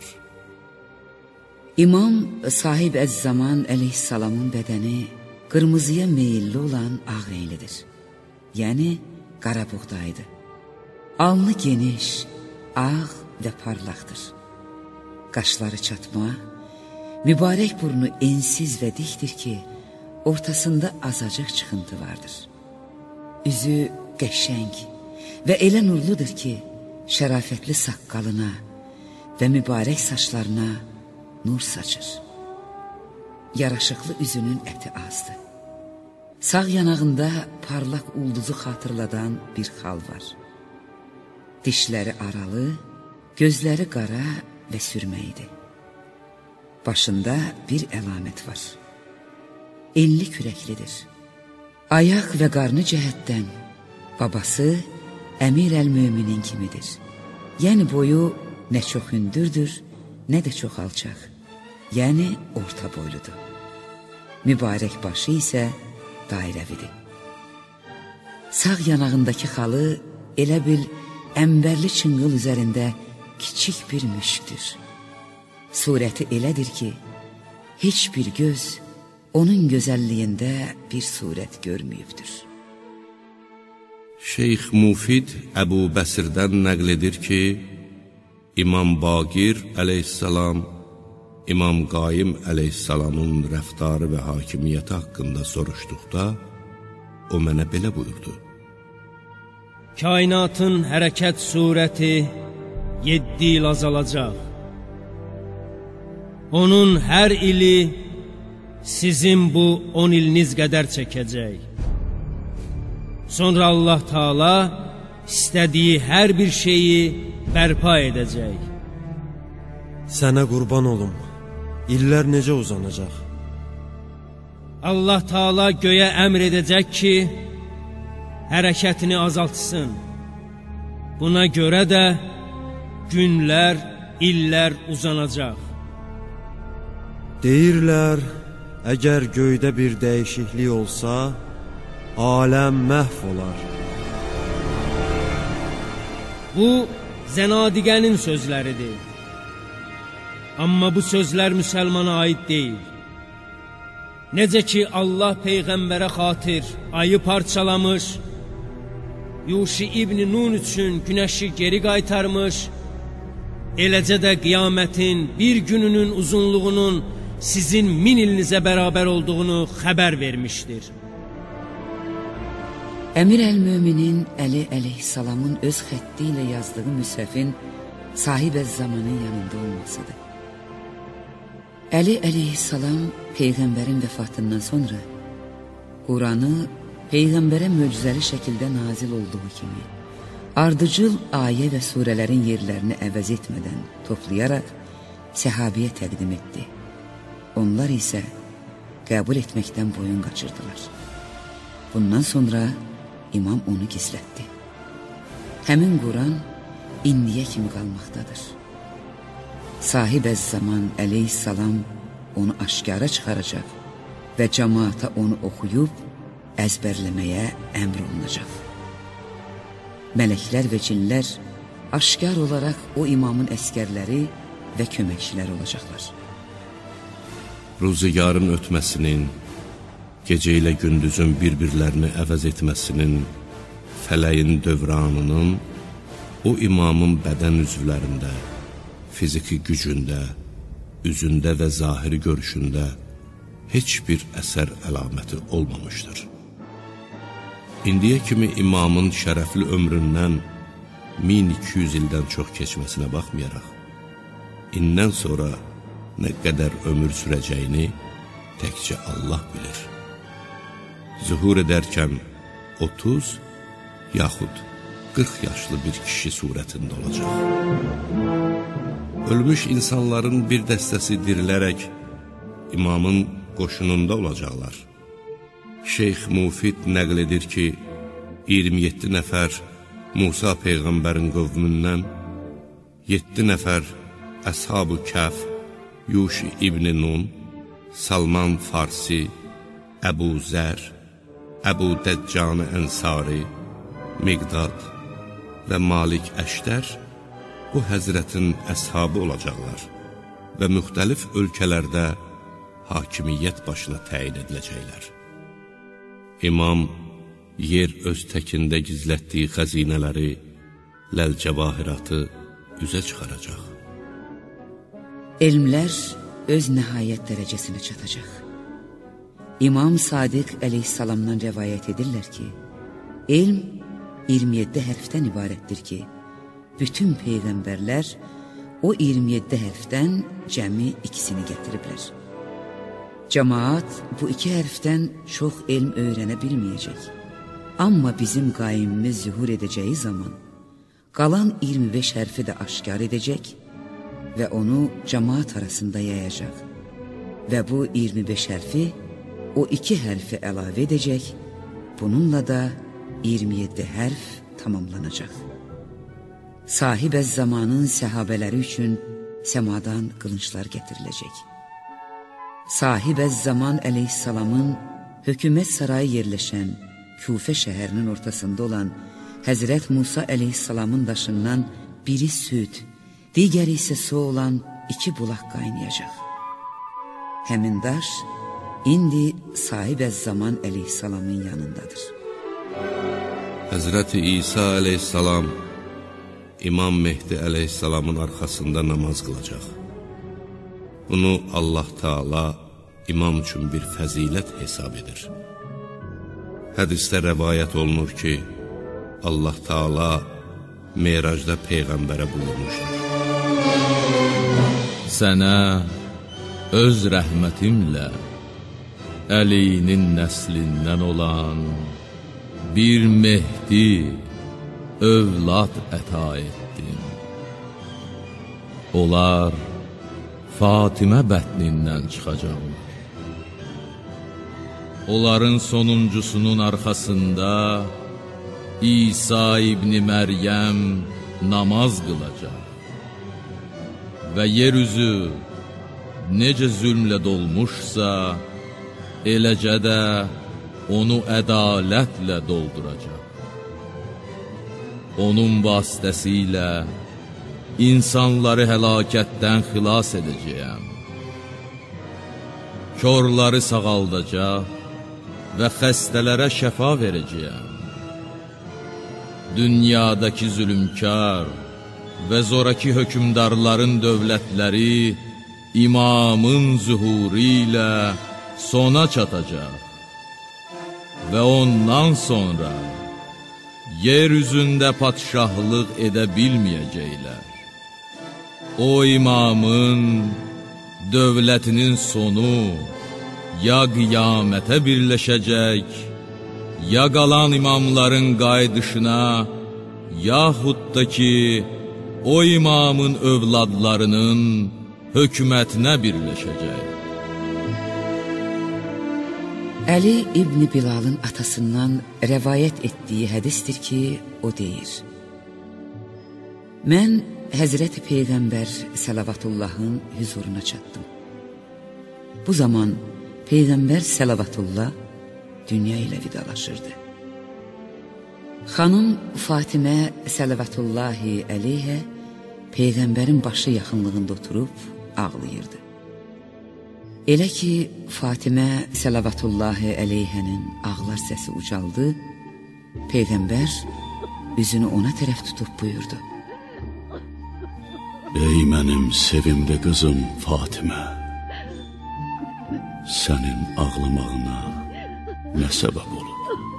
İmam sahib əz-zaman əleyhissalamın bədəni qırmızıya meyilli olan ağ reylidir. Yəni qara buğdaydır. Alnı geniş, ağ və parlaqdır. Qaşları çatma, mübarək burnu ensiz və dikdir ki, ortasında azacıq çıxıntı vardır. Üzü qəşəng və elə nurludur ki, şərafətli saqqalına və mübarək saçlarına nur saçır. Yaraşıqlı üzünün əti azdır. Sağ yanağında parlaq ulduzu xatırladan bir xal var. Dişləri aralı, gözləri qara və sürməkdir. Başında bir əlamət var. Enli kürəklidir. Ayaq və qarnı cəhətdən babası Əmir əl-Möminin kimidir. Yəni boyu nə çox hündürdür, nə də çox alçaq. Yəni orta boyludur. Mübarək başı isə dairəvidir. Sağ yanağındakı xalı elə bil əmbərli çınqıl üzərində kiçik bir müşktür. Surəti elədir ki, heç bir göz onun gözəlliyində bir surət görməyibdir. Şeyx Mufid Əbu Bəsirdən nəql edir ki, İmam Baqir əleyhissalam, İmam Qaim əleyhissalamın rəftarı və hakimiyyəti haqqında soruşduqda, o mənə belə buyurdu. Kainatın hərəkət surəti yeddi il azalacaq. Onun hər ili sizin bu on iliniz qədər çəkəcək. Sonra Allah Taala istədiyi hər bir şeyi bərpa edəcək. Sənə qurban olum, illər necə uzanacaq? Allah Taala göyə əmr edəcək ki, hərəkətini azaltsın. Buna görə də günlər illər uzanacaq. Deyirlər, əgər göydə bir dəyişiklik olsa, aləm məhv olar. Bu, zənadiqənin sözləridir. Amma bu sözlər müsəlmana aid deyil. Necə ki, Allah Peyğəmbərə xatir ayı parçalamış, Yuşi İbn Nun üçün günəşi geri qaytarmış, eləcə də qiyamətin bir gününün uzunluğunun sizin min ilinizə bərabər olduğunu xəbər vermişdir. Əmir əl-Möminin Əli əleyhissalamın öz xətti ilə yazdığı müshəfin sahib əz-zamanın yanında olmasıdır. Əli əleyhissalam Peyğəmbərin vəfatından sonra Quranı Peyğəmbərə möcüzəli şəkildə nazil olduğu kimi ardıcıl ayə və surələrin yerlərini əvəz etmədən toplayaraq səhabiyə təqdim etdi. Onlar isə qəbul etməkdən boyun qaçırdılar. Bundan sonra İmam onu gizlətdi. Həmin Quran indiyə kimi qalmaqdadır. Sahib əz-zaman əleyhissalam onu aşkara çıxaracaq və cəmaata onu oxuyub əzbərləməyə əmr olunacaq. Mələklər və cinlər aşkar olaraq o imamın əskərləri və köməkçiləri olacaqlar. Ruzigarın ötməsinin, gecə ilə gündüzün bir-birlərini əvəz etməsinin, fələyin dövranının o imamın bədən üzvlərində, fiziki gücündə, üzündə və zahiri görüşündə heç bir əsər əlaməti olmamışdır. İndiyə kimi imamın şərəfli ömründən min iki yüz ildən çox keçməsinə baxmayaraq, indən sonra nə qədər ömür sürəcəyini təkcə Allah bilir. Zuhur edərkən otuz yaxud qırx yaşlı bir kişi surətində olacaq. Ölmüş insanların bir dəstəsi dirilərək imamın qoşununda olacaqlar. Şeyx Mufid nəql edir ki, iyirmi yeddi nəfər Musa Peyğəmbərin qövmündən, yeddi nəfər Əshab-ı Kəf, Yuşi İbn Nun, Salman Farsi, Əbu Zər, Əbu Dəccan Ənsari, Miqdad və Malik Əşdər bu həzrətin əshabı olacaqlar və müxtəlif ölkələrdə hakimiyyət başına təyin ediləcəklər. İmam yer öz təkində gizlətdiyi xəzinələri, ləl-cəvahiratı üzə çıxaracaq. Elmlər öz nəhayət dərəcəsinə çatacaq. İmam Sadiq əleyhissalamdan rəvayət edirlər ki, elm iyirmi yeddi hərfdən ibarətdir ki, bütün peyğəmbərlər o iyirmi yeddi hərfdən cəmi ikisini gətiriblər. Cəmaat bu iki hərfdən çox elm öyrənə bilməyəcək. Amma bizim qaimimiz zühur edəcəyi zaman qalan iyirmi beş hərfi də aşkar edəcək və onu cəmaat arasında yayacaq. Və bu iyirmi beş hərfi o iki hərfi əlavə edəcək, bununla da iyirmi yeddi hərf tamamlanacaq. Sahib əz-zamanın səhabələri üçün səmadan qılınçlar gətiriləcək. Sahib əz-zaman əleyhissalamın hökumət sarayı yerləşən Küfə şəhərinin ortasında olan Həzrət Musa əleyhissalamın daşından biri süd, digəri isə su olan iki bulaq qaynayacaq. Həmin daş indi Sahib əz-zaman əleyhissalamın yanındadır. Həzrəti İsa əleyhissalam İmam Mehdi əleyhissalamın arxasında namaz qılacaq. Bunu Allah Teala imam üçün bir fəzilət hesab edir. Hədisdə rəvayət olunur ki, Allah Teala Meracda Peyğəmbərə buyurmuşdur. Sənə öz rəhmətimlə Əlinin nəslindən olan bir Mehdi övlad əta etdim. Onlar Fatimə bətnindən çıxacaqlar. Onların sonuncusunun arxasında İsa İbni Məryəm namaz qılacaq. və yer üzü necə zülmlə dolmuşsa, eləcə də onu ədalətlə dolduracaq. Onun vasitəsilə insanları həlakətdən xilas edəcəyəm. Körləri sağaldacaq və xəstələrə şəfa verəcəyəm. Dünyadakı zülümkar və zoraki hökümdarların dövlətləri imamın zühuru ilə sona çatacaq və ondan sonra yer üzündə padşahlıq edə bilməyəcəklər. O imamın dövlətinin sonu ya qiyamətə birləşəcək, ya qalan imamların qaydışına, yaxud da ki, o imamın övladlarının hökumətinə birləşəcək. Əli İbn Bilalın atasından rəvayət etdiyi hədisdir ki, o deyir: Mən Həzrəti Peyğəmbər Səlавatullahın huzuruna çatdım. Bu zaman Peyğəmbər Səlavatullah dünya ilə vidalaşırdı. Xanım Fatimə Səlavatullahi əleyhə Peyğəmbərin başı yaxınlığında oturub ağlayırdı. Elə ki, Fatimə Səlavatullahi əleyhənin ağlar səsi ucaldı, Peyğəmbər üzünü ona tərəf tutub buyurdu: Ey mənim sevimli qızım Fatimə, sənin ağlamağına nə səbəb olub?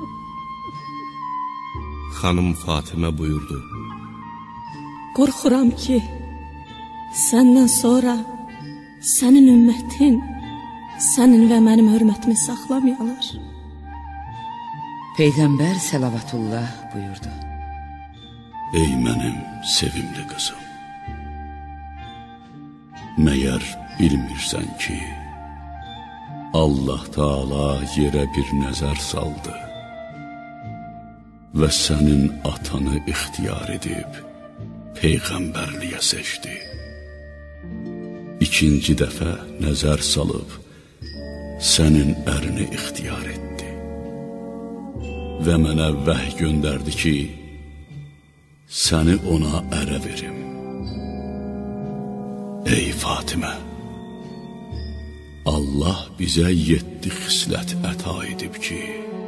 Xanım Fatimə buyurdu: Qorxuram ki, səndən sonra sənin ümmətin, sənin və mənim hörmətimi saxlamayalar. Peyğəmbər Səlavatullah buyurdu: Ey mənim sevimli qızım, məyər bilmirsən ki, Allah Taala yerə bir nəzər saldı və sənin atanı ixtiyar edib Peyğəmbərliyə seçdi. İkinci dəfə nəzər salıb sənin ərini ixtiyar etdi və mənə vəhy göndərdi ki, səni ona ərə verim. Ey Fatimə, Allah bizə yeddi xislət əta edib ki,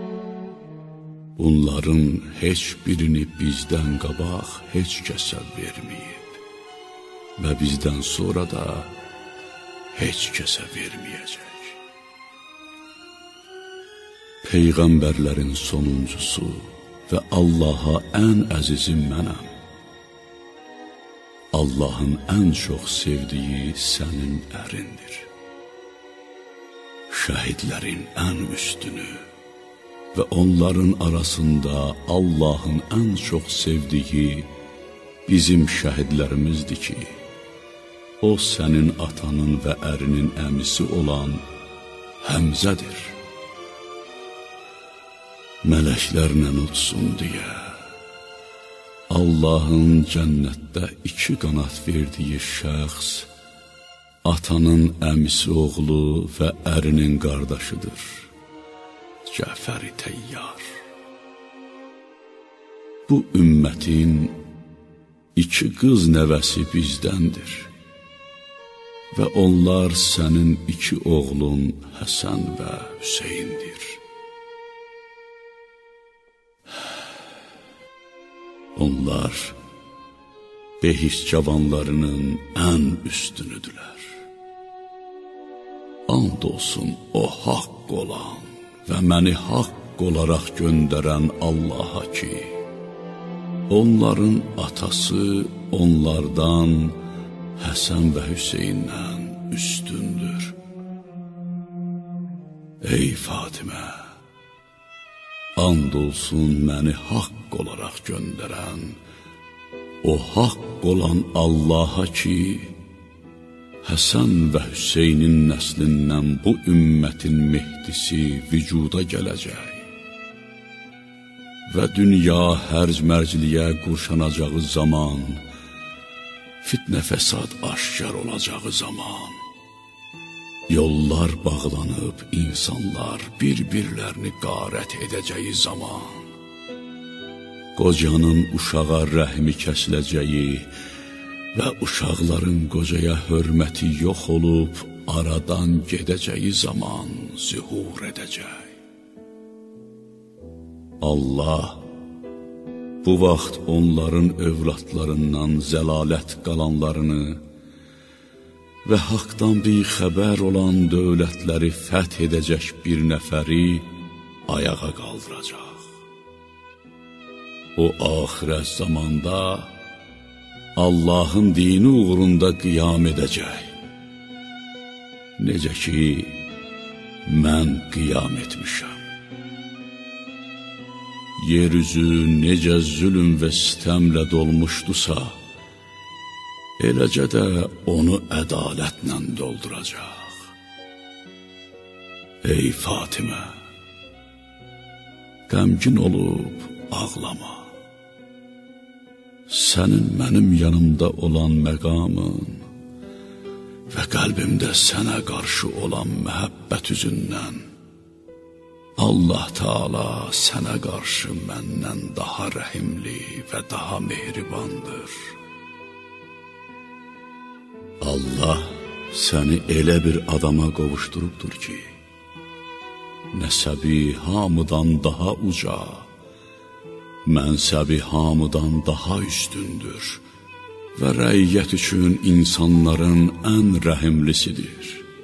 bunların heç birini bizdən qabaq heç kəsə verməyib və bizdən sonra da heç kəsə verməyəcək. Peyğəmbərlərin sonuncusu və Allaha ən əzizim mənəm. Allahın ən çox sevdiyi sənin ərindir. Şəhidlərin ən üstünü və onların arasında Allahın ən çox sevdiyi bizim şəhidlərimizdir ki, o sənin atanın və ərinin əmisi olan Həmzədir. Mələklərlə uçsun deyə Allahın cənnətdə iki qanat verdiyi şəxs atanın əmisi oğlu və ərinin qardaşıdır, Cəfər-i Təyyar. Bu ümmətin iki qız nəvəsi bizdəndir və onlar sənin iki oğlun Həsən və Hüseyndir. Onlar behişt cavanlarının ən üstünüdülər. And olsun o haqq olan və məni haqq olaraq göndərən Allaha ki, onların atası onlardan Həsən və Hüseyndən üstündür. Ey Fatimə, and olsun məni haqq olaraq göndərən o haqq olan Allaha ki, Həsən və Hüseynin nəslindən bu ümmətin Mehdisi vücuda gələcək və dünya hərc mərcliyə qurşanacağı zaman fitnə fəsad aşkar olacağı zaman, yollar bağlanıb insanlar bir-birlərini qarət edəcəyi zaman, qocanın uşağa rəhmi kəsiləcəyi və uşaqların qocaya hörməti yox olub aradan gedəcəyi zaman zühur edəcək. Allah bu vaxt onların övladlarından zəlalət qalanlarını və haqdan bir xəbər olan dövlətləri fəth edəcək bir nəfəri ayağa qaldıracaq. O axirət zamanda Allahın dini uğrunda qiyam edəcək. Necə ki, mən qiyam etmişəm. Yeryüzü necə zülm və sistəmlə dolmuşdusa, eləcə də onu ədalətlə dolduracaq. Ey Fatimə, qəmgin olub ağlama. Sənin mənim yanımda olan məqamın və qəlbimdə sənə qarşı olan məhəbbət üzündən Allah Teala sənə qarşı məndən daha rəhimli və daha mehribandır. Allah səni elə bir adama qovuşturubdur ki, nəsəbi hamıdan daha uca, mənsəbi hamıdan daha üstündür və rəiyyət üçün insanların ən rəhimlisidir.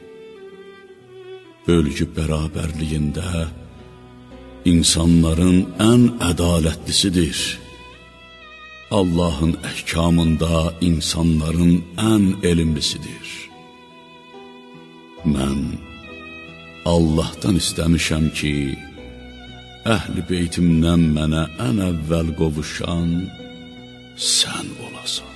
Bölgü bərabərliyində insanların ən ədalətlisidir. Allahın əhkamında insanların ən elmlisidir. Mən Allahdan istəmişəm ki, əhl-i beytimdən mənə ən əvvəl qovuşan sən olasan.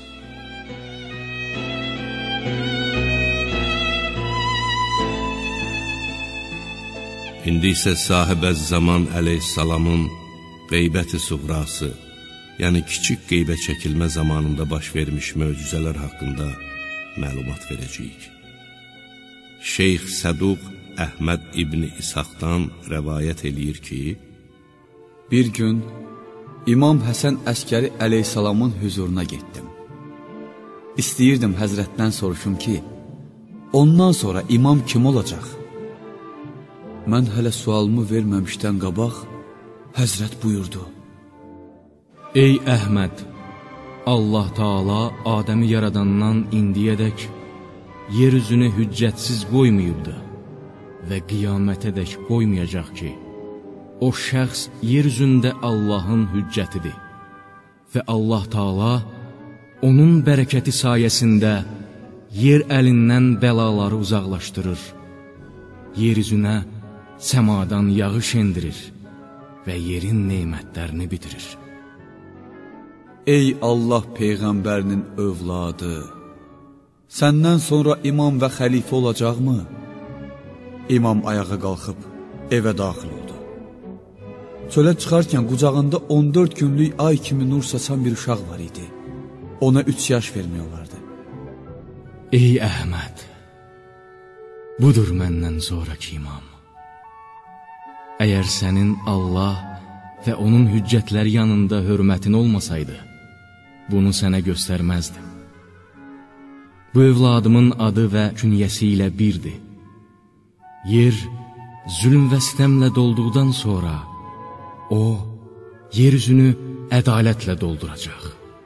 İndi isə Sahib-əz-Zaman əleyhissalamın qeybət-i suğrası, yəni kiçik qeybə çəkilmə zamanında baş vermiş möcüzələr haqqında məlumat verəcəyik. Şeyx Səduq Əhməd İbni İshaqdan rəvayət eləyir ki, bir gün İmam Həsən Əskəri əleyhissalamın hüzuruna getdim. İstəyirdim həzrətdən soruşum ki, ondan sonra imam kim olacaq? Mən hələ sualımı verməmişdən qabaq, həzrət buyurdu. Ey Əhməd, Allah Teala Adəmi yaradandan indiyədək yer üzünü hüccətsiz qoymayıbdı və qiyamətədək qoymayacaq ki, o şəxs yer üzündə Allahın hüccətidir və Allah Teala onun bərəkəti sayəsində yer əlindən bəlaları uzaqlaşdırır, yer üzünə səmadan yağış endirir və yerin neymətlərini bitirir. Ey Allah Peyğəmbərinin övladı, səndən sonra imam və xəlifə olacaqmı? İmam ayağa qalxıb evə daxil oldu. Çölə çıxarkən qucağında on dörd günlük ay kimi nur saçan bir uşaq var idi. Ona üç yaş vermək olardı. Ey Əhməd, budur məndən sonraki imam. Əgər sənin Allah və onun hüccətləri yanında hörmətin olmasaydı, bunu sənə göstərməzdim. Bu övladımın adı və künyəsi ilə birdir. Yer zülm və sistəmlə dolduqdan sonra o, yer üzünü ədalətlə dolduracaq.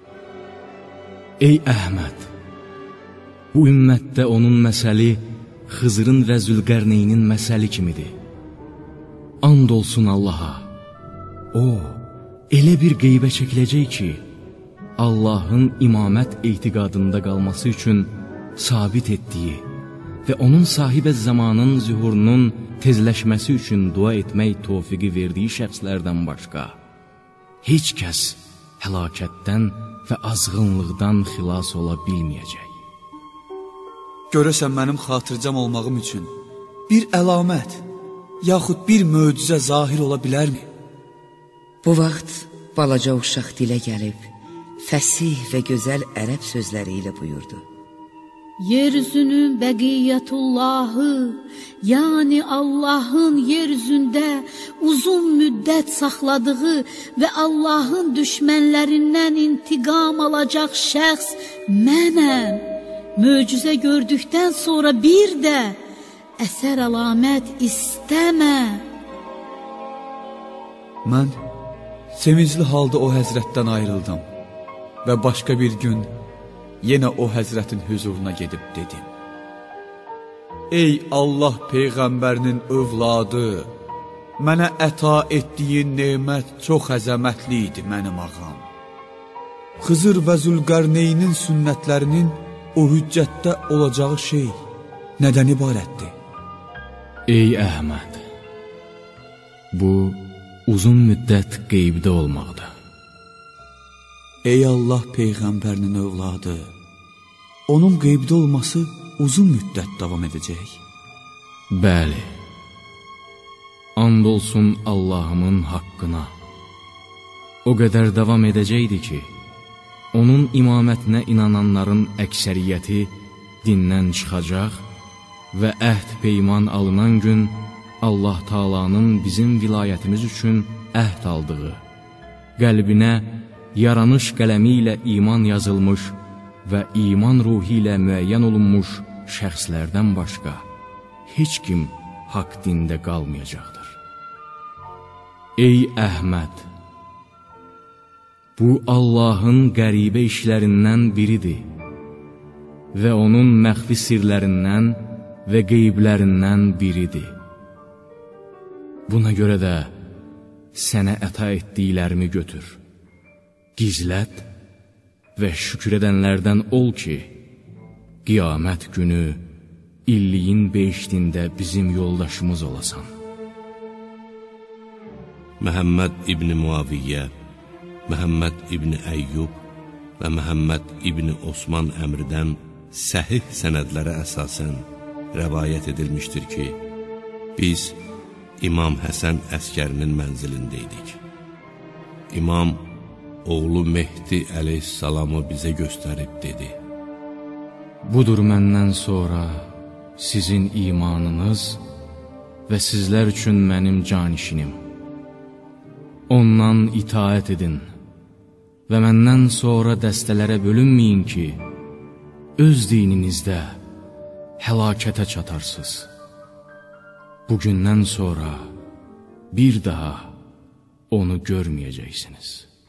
Ey Əhməd, bu ümmətdə onun məsəli Xızırın və Zülqərneynin məsəli kimidir. And olsun Allaha, o, elə bir qeybə çəkiləcək ki, Allahın imamət etiqadında qalması üçün sabit etdiyi və onun sahib-əz-zamanın zühurunun tezləşməsi üçün dua etmək tofiqi verdiyi şəxslərdən başqa heç kəs həlakətdən və azğınlıqdan xilas ola bilməyəcək. Görəsən mənim xatırcam olmağım üçün bir əlamət, yaxud bir möcüzə zahir ola bilərmi? Bu vaxt balaca uşaq dilə gəlib fəsih və gözəl ərəb sözləri ilə buyurdu. Yeryüzünün bəqiyyətullahı, yəni Allahın yeryüzündə uzun müddət saxladığı və Allahın düşmənlərindən intiqam alacaq şəxs mənəm. Möcüzə gördükdən sonra bir də əsər əlamət istəmə. Mən sevincli halda o həzrətdən ayrıldım və başqa bir gün yenə o həzrətin hüzuruna gedib dedim. Ey Allah Peyğəmbərinin övladı, mənə əta etdiyin nemət çox əzəmətli idi mənim ağam. Xızır və Zülqərneynin sünnətlərinin o hüccətdə olacağı şey nədən ibarətdir? Ey Əhməd, bu uzun müddət qeybdə olmaqda. Ey Allah Peyğəmbərinin övladı, onun qeybdə olması uzun müddət davam edəcək. Bəli, and olsun Allahımın haqqına. O qədər davam edəcəkdi ki, onun imamətinə inananların əksəriyyəti dindən çıxacaq və əhd peyman alınan gün Allah Taala'nın bizim vilayətimiz üçün əhd aldığı, qəlbinə yaranış qələmi ilə iman yazılmış və iman ruhi ilə müəyyən olunmuş şəxslərdən başqa heç kim haqq dində qalmayacaqdır. Ey Əhməd, bu Allahın qəribə işlərindən biridir və onun məxfi sirlərindən və qeyblərindən biridir. Buna görə də sənə əta etdiklərimi götür, gizlət və şükür edənlərdən ol ki, qiyamət günü illiyin beşdində bizim yoldaşımız olasan. Məhəmməd İbni Muaviyyə, Məhəmməd İbni Əyyub və Məhəmməd İbni Osman əmrdən səhih sənədlərə əsasən rəvayət edilmişdir ki, biz İmam Həsən əskərinin mənzilindəydik. İmam oğlu Mehdi əleyhissalamı bizə göstərib dedi: Budur məndən sonra sizin imanınız və sizlər üçün mənim canişinim. Ondan itaət edin və məndən sonra dəstələrə bölünməyin ki, öz dininizdə həlakətə çatarsınız. Bugündən sonra bir daha onu görməyəcəksiniz.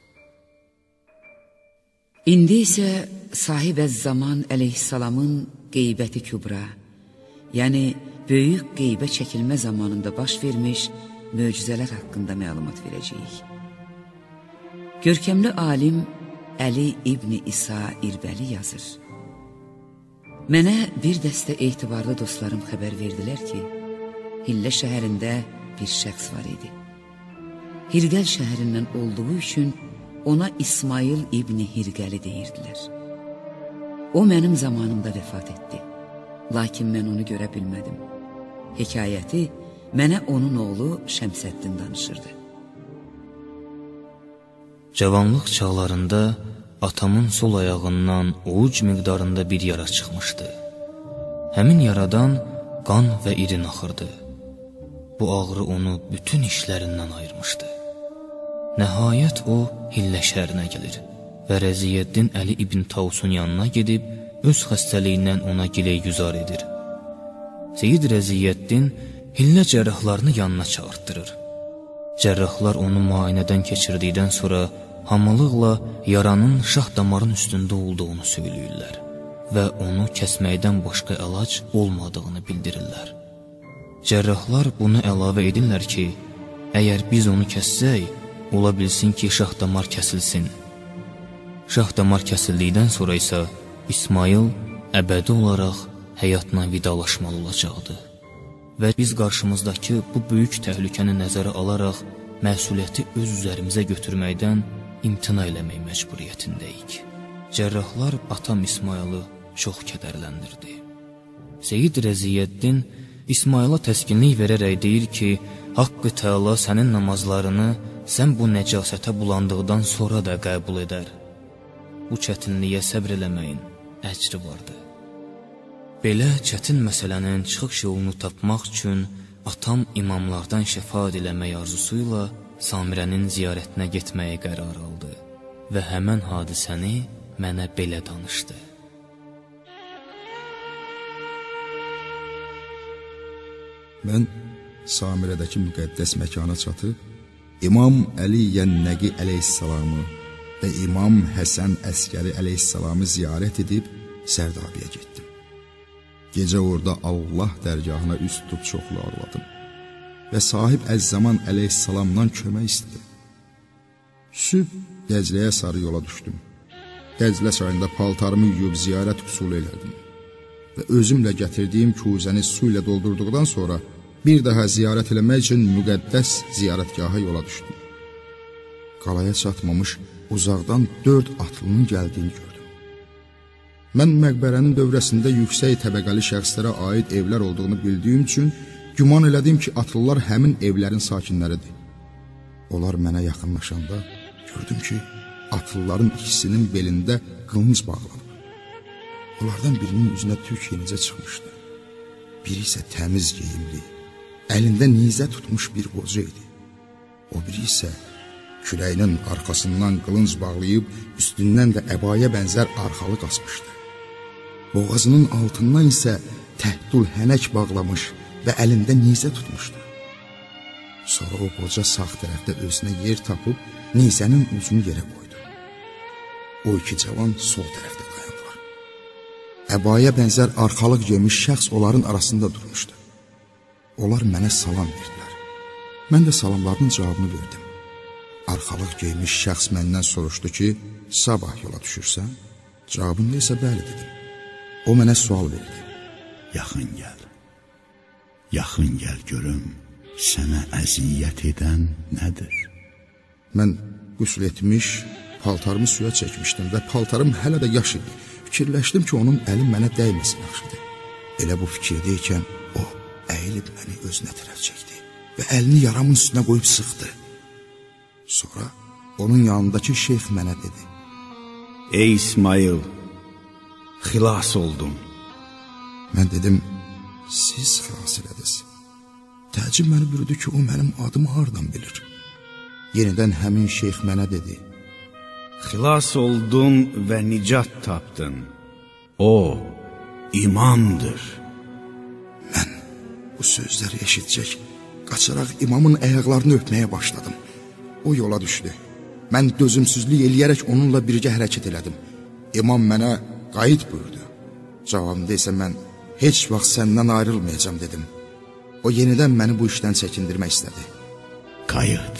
İndi isə Sahib-əz-Zaman əleyhissalamın qeybəti kübra, yəni böyük qeybə çəkilmə zamanında baş vermiş möcüzələr haqqında məlumat verəcəyik. Görkəmli alim Əli İbni İsa İrbəli yazır. Mənə bir dəstə etibarlı dostlarım xəbər verdilər ki, Hillə şəhərində bir şəxs var idi. Hirqəl şəhərindən olduğu üçün ona İsmail İbni Hirqəli deyirdilər. O mənim zamanımda vəfat etdi, lakin mən onu görə bilmədim. Hekayəti mənə onun oğlu Şəmsəddin danışırdı. Cavanlıq çağlarında atamın sol ayağından ovuc miqdarında bir yara çıxmışdı. Həmin yaradan qan və irin axırdı. Bu ağrı onu bütün işlərindən ayırmışdı. Nəhayət o Hillə şəhərinə gəlir və Rəziyyəddin Əli İbn Tavsun yanına gedib öz xəstəliyindən ona giləy-güzar edir. Seyyid Rəziyyəddin Hillə cərrahlarını yanına çağırtdırır. Cərrahlar onu müayinədən keçirdikdən sonra hamılıqla yaranın şah damarın üstündə olduğunu söyləyirlər və onu kəsməkdən başqa əlac olmadığını bildirirlər. Cərrahlar bunu əlavə edirlər ki, əgər biz onu kəssək, ola bilsin ki, şah damar kəsilsin. Şah damar kəsildikdən sonra isə İsmail əbədi olaraq həyatla vidalaşmalı olacaqdı. Və biz qarşımızdakı bu böyük təhlükəni nəzərə alaraq məsuliyyəti öz üzərimizə götürməkdən imtina eləmək məcburiyyətindəyik. Cərrahlar atam İsmailı çox kədərləndirdi. Seyyid Rəziyyəddin İsmaila təskinlik verərək deyir ki, Haqqı Teala sənin namazlarını sən bu nəcasətə bulandıqdan sonra da qəbul edər. bu çətinliyə səbr eləməyin əcri vardı. Belə çətin məsələnin çıxış yolunu tapmaq üçün atam imamlardan şəfaət eləmək arzusuyla Samirənin ziyarətinə getməyə qərar aldı və həmən hadisəni mənə belə danışdı. Mən Samirədəki müqəddəs məkana çatıb, İmam Əli Yənnəqi əleyhissalamı və İmam Həsən Əskəri əleyhissalamı ziyarət edib Sərdabiyə getdim. Gecə orada Allah dərgahına üst tutub çoxlu ağladım və sahib Əz-Zaman əleyhissalamdan kömək istedim. Sübh Dəzləyə sarı yola düşdüm. Dəzlə çayında paltarımı yuyub ziyarət usul elədim və özümlə gətirdiyim kuzəni su ilə doldurduqdan sonra bir daha ziyarət eləmək üçün müqəddəs ziyarətgaha yola düşdüm. Qalaya çatmamış uzaqdan dörd atlının gəldiyini gördüm. Mən məqbərənin dövrəsində yüksək təbəqəli şəxslərə aid evlər olduğunu bildiyim üçün güman elədim ki, atlılar həmin evlərin sakinləridir. Onlar mənə yaxınlaşanda gördüm ki, atlıların ikisinin belində qılınc bağlanıb. Onlardan birinin üzünə tük yenicə çıxmışdı. Biri isə təmiz geyimli, əlində nizə tutmuş bir qoca idi. O biri isə kürəyinin arxasından qılınc bağlayıb, üstündən də əbaya bənzər arxalıq asmışdı. Boğazının altından isə təhdül hənək bağlamış və əlində nizə tutmuşdu. Sonra o qoca sağ tərəfdə özünə yer tapıb, nizənin ucunu yerə qoydu. O iki cavan sol tərəfdə dayandılar. Əbaya bənzər arxalıq geymiş şəxs onların arasında durmuşdu. Onlar mənə salam verdilər. Mən də salamlarının cavabını verdim. Arxalıq geymiş şəxs məndən soruşdu ki, sabah yola düşürsən? Cavabında isə bəli dedim. O mənə sual verdi. Yaxın gəl. Yaxın gəl görüm, sənə əziyyət edən nədir? Mən qüsl etmiş, paltarımı suya çəkmişdim və paltarım hələ də yaş idi. Fikirləşdim ki, onun əli mənə dəyməsin yaxşıdır. Elə bu fikirdeykən o əyilib məni özünə tərəf çəkdi və əlini yaramın üstünə qoyub sıxdı. Sonra onun yanındakı şeyx mənə dedi. Ey İsmail, xilas oldum. Mən dedim, siz xilas elədiniz. Təəccüb məni bürüdü ki, o mənim adımı hardan bilir. Yenidən həmin şeyx mənə dedi. Xilas oldun və nicat tapdın. O, imamdır. Mən bu sözləri eşitcək, qaçaraq imamın ayaqlarını öpməyə başladım. O yola düşdü. Mən dözümsüzlük eləyərək onunla birgə hərəkət elədim. İmam mənə qayıt buyurdu. Cavabında isə mən heç vaxt səndən ayrılmayacam dedim. O yenidən məni bu işdən çəkindirmək istədi. Qayıt,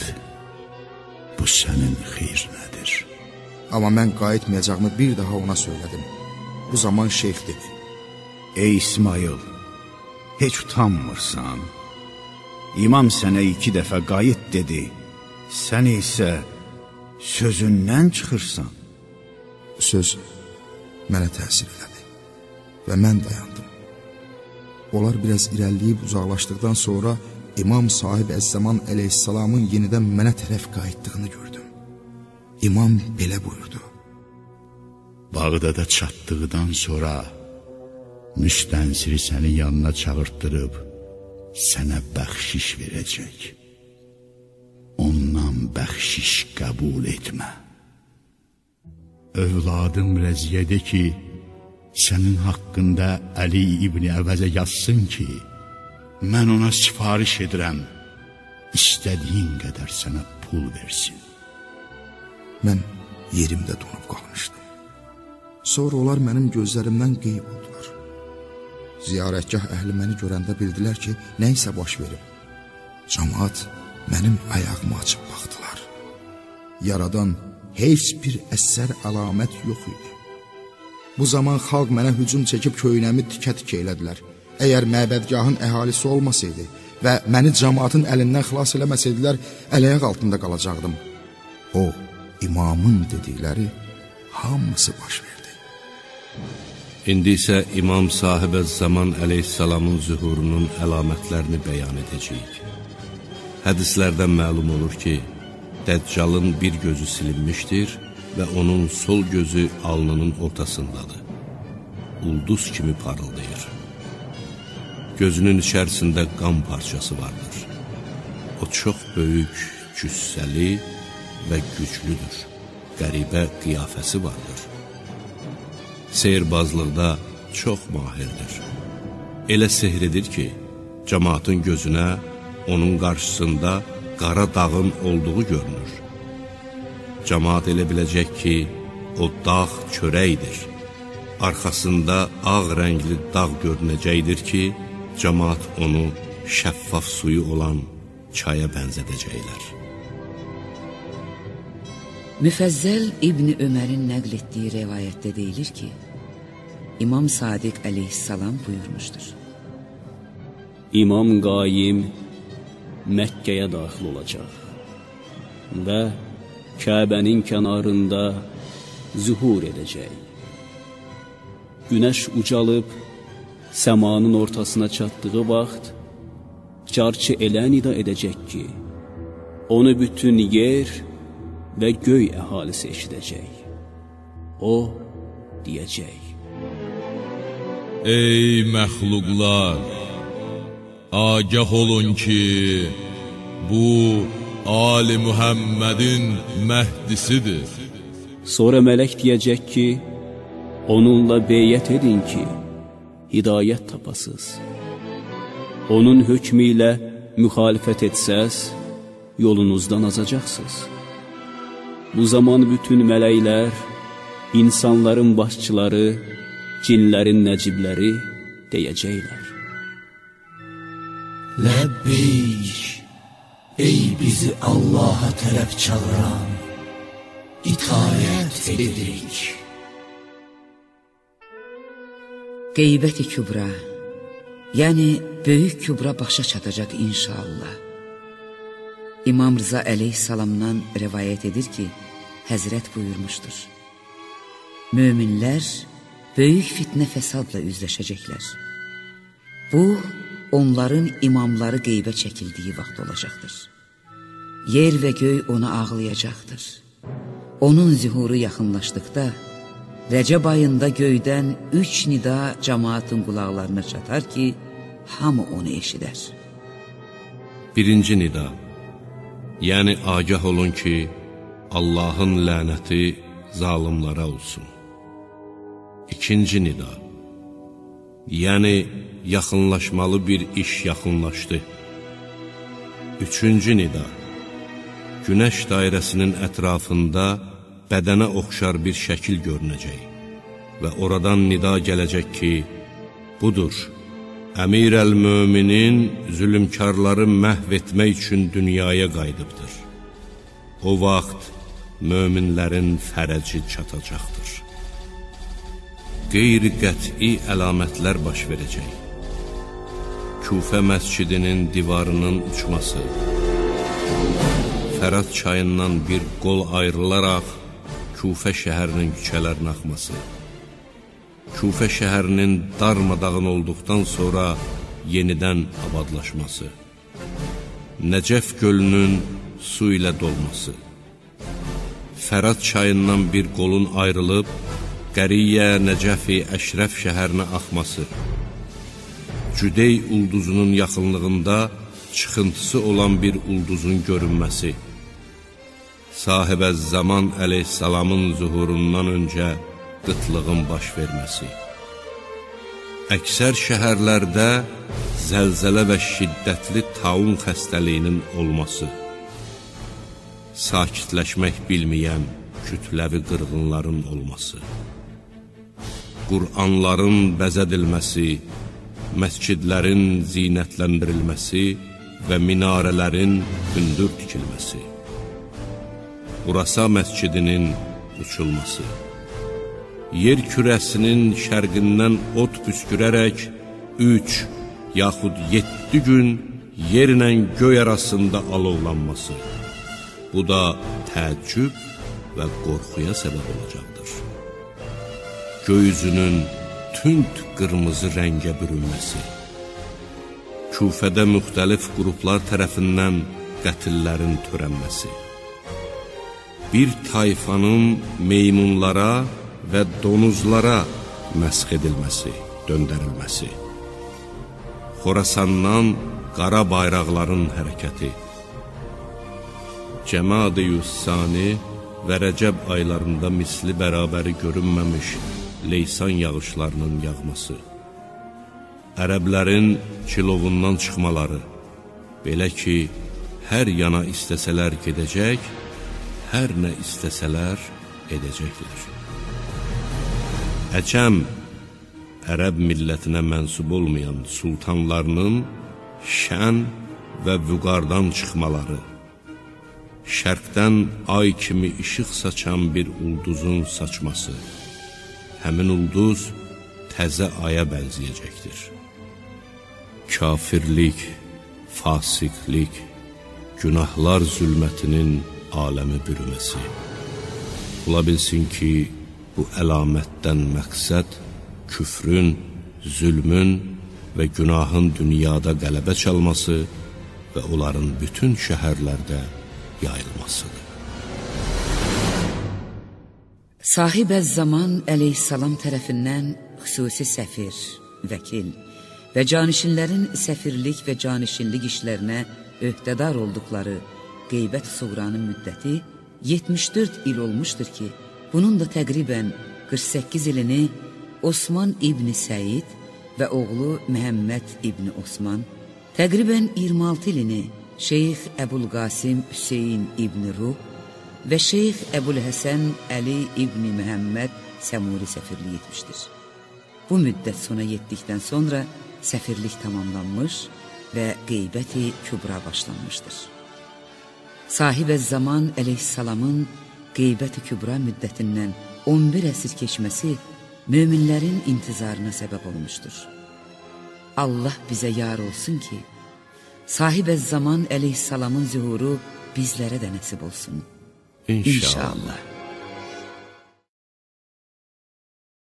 bu sənin xeyrinədir. Amma mən qayıtmayacağımı bir daha ona söylədim. Bu zaman şeyx dedi. Ey İsmail, heç utanmırsan. İmam sənə iki dəfə qayıt dedi. Sən isə sözündən çıxırsan. Söz mənə təsir elədi və mən dayandım. Onlar biraz irəliyib uzaqlaşdıqdan sonra İmam sahib Əz-Zaman əleyhissalamın yenidən mənə tərəf qayıtdığını gördüm. İmam belə buyurdu. Bağdada çatdıqdan sonra müstənsiri səni yanına çağırtdırıb sənə bəxşiş verəcək. Ondan bəxşiş qəbul etmə. Övladım rəziyyədə ki, sənin haqqında Əli İbni Əvəzə yazsın ki, mən ona sifariş edirəm, istədiyin qədər sənə pul versin. Mən yerimdə donub qalmışdım. Sonra onlar mənim gözlərimdən qeyb oldular. Ziyarətgah əhli məni görəndə bildilər ki, nə isə baş verib. Cəmaat mənim ayağımı açıb baxdılar. Yaradan heç bir əsər əlamət yox idi. Bu zaman xalq mənə hücum çəkib köynəmi tikə-tikə elədilər. Əgər məbədgahın əhalisi olmasaydı və məni cəmaatın əlindən xilas eləməsəydilər, ələyaq altında qalacaqdım. O, imamın dedikləri hamısı baş verdi. İndi isə İmam sahib Əz-Zaman əleyhissalamın zühurunun əlamətlərini bəyan edəcəyik. Hədislərdən məlum olur ki, Dəccalın bir gözü silinmişdir, və onun sol gözü alnının ortasındadır. Ulduz kimi parıldayır. Gözünün içərisində qan parçası vardır. O çox böyük, cüssəli və güclüdür. Qəribə qiyafəsi vardır. Seyirbazlıqda çox mahirdir. Elə sehridir ki, cəmaatın gözünə onun qarşısında qara dağın olduğu görünür. Cəmaat elə biləcək ki, o dağ çörəkdir. Arxasında ağ rəngli dağ görünəcəkdir ki, cəmaat onu şəffaf suyu olan çaya bənzədəcəklər. Müfəzzəl İbni Ömərin nəql etdiyi rəvayətdə deyilir ki, İmam Sadiq əleyhissalam buyurmuşdur. İmam Qayyim Məkkəyə daxil olacaq və Kəbənin kənarında zühur edəcək. Günəş ucalıb səmanın ortasına çatdığı vaxt carçı elə nida edəcək ki, onu bütün yer və göy əhalisi eşidəcək. O deyəcək: Ey məxluqlar, agah olun ki, bu Ali Muhammedin Məhdisidir. Sonra mələk deyəcək ki, onunla beyyət edin ki, hidayət tapasız. Onun hökmü ilə müxalifət etsəz, yolunuzdan azacaqsınız. Bu zaman bütün mələklər, insanların başçıları, cinlərin nəcibləri deyəcəklər: Ləbbeyk, ey bizi Allaha tərəf çağıran, itayət edirik. Qeybət-i kübra, yəni böyük kübra başa çatacaq inşallah. İmam Rıza əleyhissalamdan rəvayət edir ki, Həzrət buyurmuşdur: Möminlər böyük fitnə fəsadla üzləşəcəklər. Bu, onların imamları qeybə çəkildiyi vaxt olacaqdır. Yer və göy ona ağlayacaqdır. Onun zühuru yaxınlaşdıqda, Rəcəb ayında göydən üç nida cəmaatın qulaqlarına çatar ki, hamı onu eşidər. Birinci nida, yəni agah olun ki, Allahın lənəti zalimlara olsun. İkinci nida, yəni yaxınlaşmalı bir iş yaxınlaşdı. Üçüncü nida, günəş dairəsinin ətrafında bədənə oxşar bir şəkil görünəcək və oradan nida gələcək ki, budur, Əmir əl-Möminin zülümkarları məhv etmək üçün dünyaya qayıdıbdır. O vaxt möminlərin fərəci çatacaqdır. Qeyri-qəti əlamətlər baş verəcək. Küfə məscidinin divarının uçması, Fərat çayından bir qol ayrılaraq Küfə şəhərinin küçələrinə axması, Küfə şəhərinin darmadağın olduqdan sonra yenidən abadlaşması, Nəcəf gölünün su ilə dolması, Fərat çayından bir qolun ayrılıb Qəriyə, Nəcəfi, Əşrəf şəhərinə axması, Cüdey ulduzunun yaxınlığında çıxıntısı olan bir ulduzun görünməsi, Sahibə Zaman əleyhissalamın zuhurundan öncə qıtlığın baş verməsi, əksər şəhərlərdə zəlzələ və şiddətli taun xəstəliyinin olması, sakitləşmək bilməyən kütləvi qırğınların olması, Qur'anların bəzədilməsi, məscidlərin zinətləndirilməsi və minarələrin hündür tikilməsi, Urasa məscidinin uçulması, yer kürəsinin şərqindən ot püskürərək üç yaxud yeddi gün yerlə göy arasında alovlanması, bu da təəccüb və qorxuya səbəb olacaqdır. Göyüzünün tünd qırmızı rəngə bürünməsi, Küfədə müxtəlif qruplar tərəfindən qətillərin törənməsi, bir tayfanın meymunlara və donuzlara məsx edilməsi, döndərilməsi, Xorasandan qara bayraqların hərəkəti, Cəmad-ı Yussani və Rəcəb aylarında misli bərabəri görünməmiş leysan yağışlarının yağması, ərəblərin kilovundan çıxmaları, belə ki, hər yana istəsələr gedəcək, hər nə istəsələr edəcəklər. Əcəm, ərəb millətinə mənsub olmayan sultanlarının şən və vüqardan çıxmaları, şərqdən ay kimi işıq saçan bir ulduzun saçması, həmin ulduz təzə aya bənzəyəcəkdir. Kafirlik, fasiqlik, günahlar zülmətinin aləmi bürüməsi. Ola bilsin ki, bu əlamətdən məqsəd küfrün, zülmün və günahın dünyada qələbə çalması və onların bütün şəhərlərdə yayılmasıdır. Sahib-əz-Zaman əleyhissalam tərəfindən xüsusi səfir, vəkil və canişinlərin səfirlik və canişinlik işlərinə öhdədar olduqları Qeybət Suğranın müddəti yetmiş dörd il olmuşdur ki, bunun da təqribən qırx səkkiz ilini Osman İbni Səid və oğlu Məhəmməd İbni Osman, təqribən iyirmi altı ilini Şeyx Əbulqasim Hüseyin İbni Ruh və Şeyx Əbulhəsən Əli İbni Məhəmməd Səmuri səfirlik etmişdir. Bu müddət sona yetdikdən sonra səfirlik tamamlanmış və Qeybət-i Kübra başlanmışdır. Sahib-əz-Zaman əleyhissalamın Qeybət-i Kübra müddətindən on bir əsr keçməsi möminlərin intizarına səbəb olmuşdur. Allah bizə yar olsun ki, Sahib-əz-Zaman əleyhissalamın zühuru bizlərə də nəsib olsun. İnşallah. İnşallah.